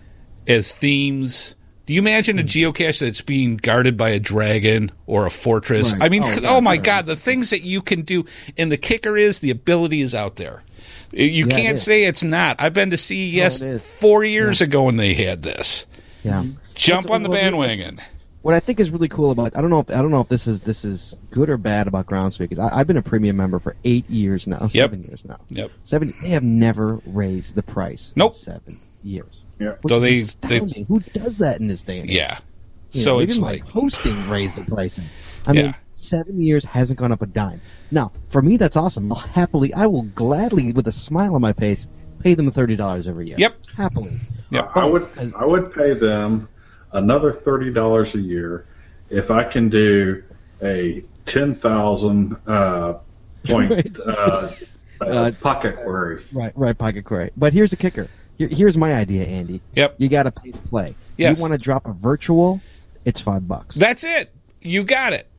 [SPEAKER 2] as themes. Do you imagine a geocache that's being guarded by a dragon or a fortress?
[SPEAKER 3] Right.
[SPEAKER 2] I mean,
[SPEAKER 3] oh,
[SPEAKER 2] oh my
[SPEAKER 3] right.
[SPEAKER 2] God, the things that you can do. And the kicker is the ability is out there. You
[SPEAKER 3] yeah,
[SPEAKER 2] can't
[SPEAKER 3] it
[SPEAKER 2] say it's not. I've been to C E S no, four years
[SPEAKER 3] yeah.
[SPEAKER 2] ago when they had this.
[SPEAKER 3] Yeah.
[SPEAKER 2] Jump
[SPEAKER 3] That's,
[SPEAKER 2] on the bandwagon.
[SPEAKER 3] What I think is really cool about I don't know if I don't know if this is this is good or bad about Groundspeakers. I, I've been a premium member for eight years now,
[SPEAKER 2] yep.
[SPEAKER 3] seven years now.
[SPEAKER 2] Yep.
[SPEAKER 3] Seven. They have never raised the price.
[SPEAKER 2] Nope.
[SPEAKER 3] In seven years.
[SPEAKER 5] Yeah.
[SPEAKER 3] Which
[SPEAKER 2] so they,
[SPEAKER 3] is astounding.
[SPEAKER 2] they
[SPEAKER 3] Who does that in this day and age?
[SPEAKER 2] Yeah.
[SPEAKER 3] You
[SPEAKER 2] so
[SPEAKER 3] know,
[SPEAKER 2] it's
[SPEAKER 3] even
[SPEAKER 2] like
[SPEAKER 3] like hosting raised the pricing. I
[SPEAKER 2] yeah.
[SPEAKER 3] mean, seven years hasn't gone up a dime. Now, for me, that's awesome. I'll happily, I will gladly, with a smile on my face, pay them thirty dollars every year.
[SPEAKER 2] Yep.
[SPEAKER 3] Happily.
[SPEAKER 2] Yep.
[SPEAKER 5] I would I would pay them another thirty dollars a year if I can do a ten thousand uh, point
[SPEAKER 3] right.
[SPEAKER 5] uh, uh,
[SPEAKER 3] uh,
[SPEAKER 5] pocket query.
[SPEAKER 3] Right, right, pocket query. But here's the kicker. Here, here's my idea, Andy.
[SPEAKER 2] Yep.
[SPEAKER 3] You got to pay to play.
[SPEAKER 2] Yes.
[SPEAKER 3] You want to drop a virtual, it's five bucks.
[SPEAKER 2] That's it. You got it.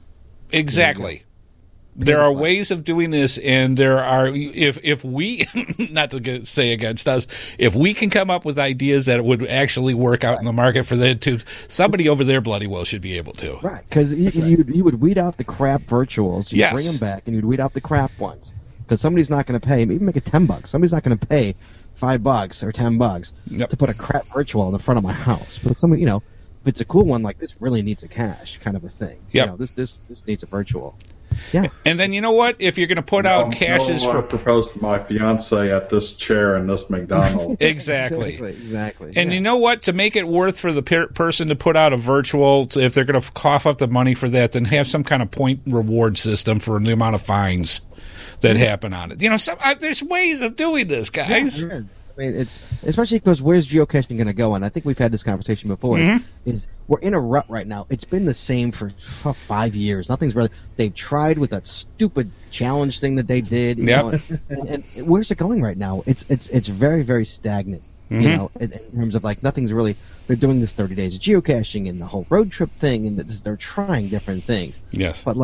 [SPEAKER 2] Exactly. There are ways of doing this, and there are if if we not to get, say against us, if we can come up with ideas that would actually work out right. in the market for that too, somebody over there bloody well should be able to.
[SPEAKER 3] Right, because you, you you would weed out the crap virtuals, you
[SPEAKER 2] yes.
[SPEAKER 3] bring them back, and you'd weed out the crap ones. Because somebody's not going to pay, maybe make it ten bucks. Somebody's not going to pay five bucks or ten bucks
[SPEAKER 2] yep.
[SPEAKER 3] to put a crap virtual in the front of my house. But somebody, you know, if it's a cool one like this, really needs a cache kind of a thing.
[SPEAKER 2] Yep.
[SPEAKER 3] You know, this this this needs a virtual. Yeah.
[SPEAKER 2] And then you know what? If you're going to put
[SPEAKER 5] no,
[SPEAKER 2] out caches
[SPEAKER 5] no,
[SPEAKER 2] for
[SPEAKER 5] I proposed to my fiance at this chair in this McDonald's.
[SPEAKER 2] exactly.
[SPEAKER 3] exactly, exactly.
[SPEAKER 2] And
[SPEAKER 3] yeah.
[SPEAKER 2] you know what? To make it worth for the per- person to put out a virtual, to, if they're going to cough up the money for that, then have some kind of point reward system for the amount of fines that mm-hmm. happen on it. You know, some, uh, there's ways of doing this, guys.
[SPEAKER 3] Yeah, I mean, it's especially because where's geocaching going to go? And I think we've had this conversation before.
[SPEAKER 2] Mm-hmm.
[SPEAKER 3] Is we're in a rut right now. It's been the same for f- five years. Nothing's really. They've tried with that stupid challenge thing that they did. You
[SPEAKER 2] yep.
[SPEAKER 3] know, and, and, and where's it going right now? It's it's it's very very stagnant.
[SPEAKER 2] Mm-hmm.
[SPEAKER 3] You know, in, in terms of like nothing's really. They're doing this thirty days of geocaching and the whole road trip thing, and this, they're trying different things.
[SPEAKER 2] Yes.
[SPEAKER 3] But like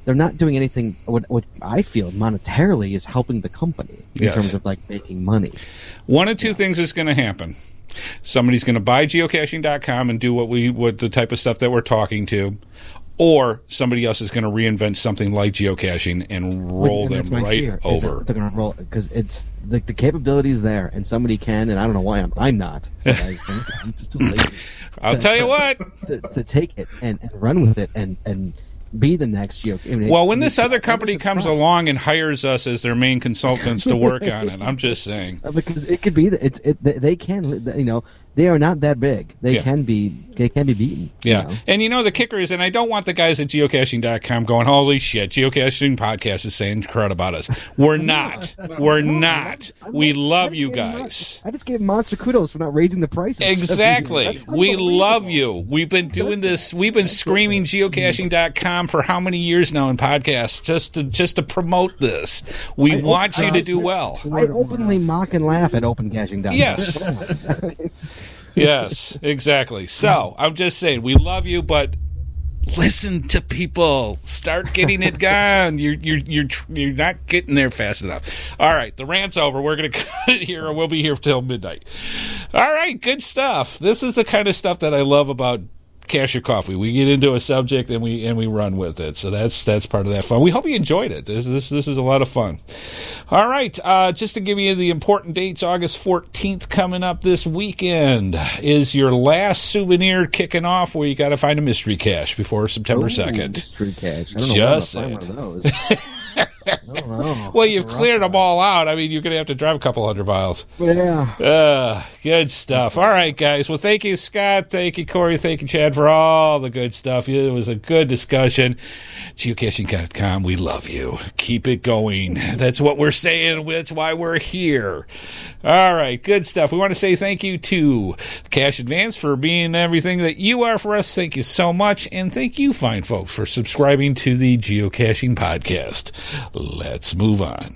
[SPEAKER 3] they're not doing anything. What, what I feel monetarily is helping the company in
[SPEAKER 2] yes.
[SPEAKER 3] terms of like making money.
[SPEAKER 2] One of two yeah. things is going to happen. Somebody's going to buy geocaching dot com and do what we what the type of stuff that we're talking to, or somebody else is going to reinvent something like geocaching and roll
[SPEAKER 3] and
[SPEAKER 2] them right
[SPEAKER 3] fear,
[SPEAKER 2] over.
[SPEAKER 3] They're going to roll because it's the the capabilities there, and somebody can, and I don't know why I'm I'm not. I think I'm just too lazy.
[SPEAKER 2] I'll
[SPEAKER 3] to,
[SPEAKER 2] tell you
[SPEAKER 3] to,
[SPEAKER 2] what.
[SPEAKER 3] To, to take it and, and run with it and and. be the next geocaching. I mean,
[SPEAKER 2] well, when this other company comes along and hires us as their main consultants to work on it, I'm just saying.
[SPEAKER 3] Because it could be that it's it, they can, you know, they are not that big. They yeah. can be they can be beaten.
[SPEAKER 2] Yeah.
[SPEAKER 3] You know?
[SPEAKER 2] And you know, the kicker is, and I don't want the guys at geocaching dot com going, holy shit, Geocaching Podcast is saying crud about us. We're not. We're not. We love you guys.
[SPEAKER 3] I just gave Monster kudos for not raising the prices.
[SPEAKER 2] Exactly. We love you. We've been doing this. We've been screaming Geocaching dot com for how many years now in podcasts just to just to promote this. We I want you to do well.
[SPEAKER 3] I openly mock and laugh at open caching dot com.
[SPEAKER 2] Yes. Yes, exactly. So, I'm just saying, we love you, but listen to people. Start getting it gone. You're you're you're you're not getting there fast enough. All right, the rant's over. We're going to cut it here, and we'll be here till midnight. All right, good stuff. This is the kind of stuff that I love about Cache Your Coffee. We get into a subject and we and we run with it. So that's that's part of that fun. We hope you enjoyed it. This this this is a lot of fun. All right, uh, just to give you the important dates, August fourteenth coming up this weekend is your last souvenir kicking off, where you got to find a mystery cache before September second.
[SPEAKER 3] Mystery cache. I don't know
[SPEAKER 2] just
[SPEAKER 3] why I'm find one of those.
[SPEAKER 2] Well, you've cleared them all out. I mean, you're going to have to drive a couple hundred miles.
[SPEAKER 3] Yeah.
[SPEAKER 2] Uh, good stuff. All right, guys. Well, thank you, Scott. Thank you, Corey. Thank you, Chad, for all the good stuff. It was a good discussion. geocaching dot com, we love you. Keep it going. That's what we're saying. That's why we're here. All right, good stuff. We want to say thank you to Cache Advance for being everything that you are for us. Thank you so much. And thank you, fine folks, for subscribing to the Geocaching Podcast. Let's move on.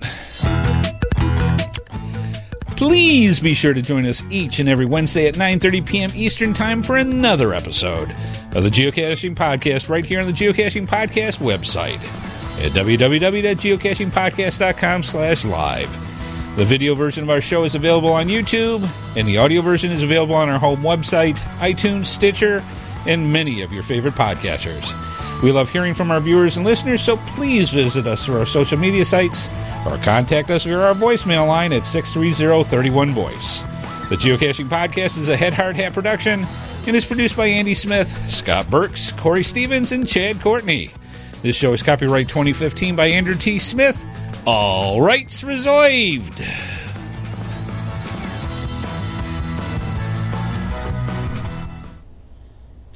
[SPEAKER 2] Please be sure to join us each and every Wednesday at nine thirty p.m. Eastern Time for another episode of the Geocaching Podcast right here on the Geocaching Podcast website at w w w dot geocaching podcast dot com slash live. The video version of our show is available on YouTube, and the audio version is available on our home website, iTunes, Stitcher, and many of your favorite podcatchers. We love hearing from our viewers and listeners, so please visit us through our social media sites or contact us via our voicemail line at six three zero, three one, voice. The Geocaching Podcast is a Head Hard Hat production and is produced by Andy Smith, Scott Burks, Corey Stevens, and Chad Courtney. This show is copyright twenty fifteen by Andrew T. Smith. All rights reserved.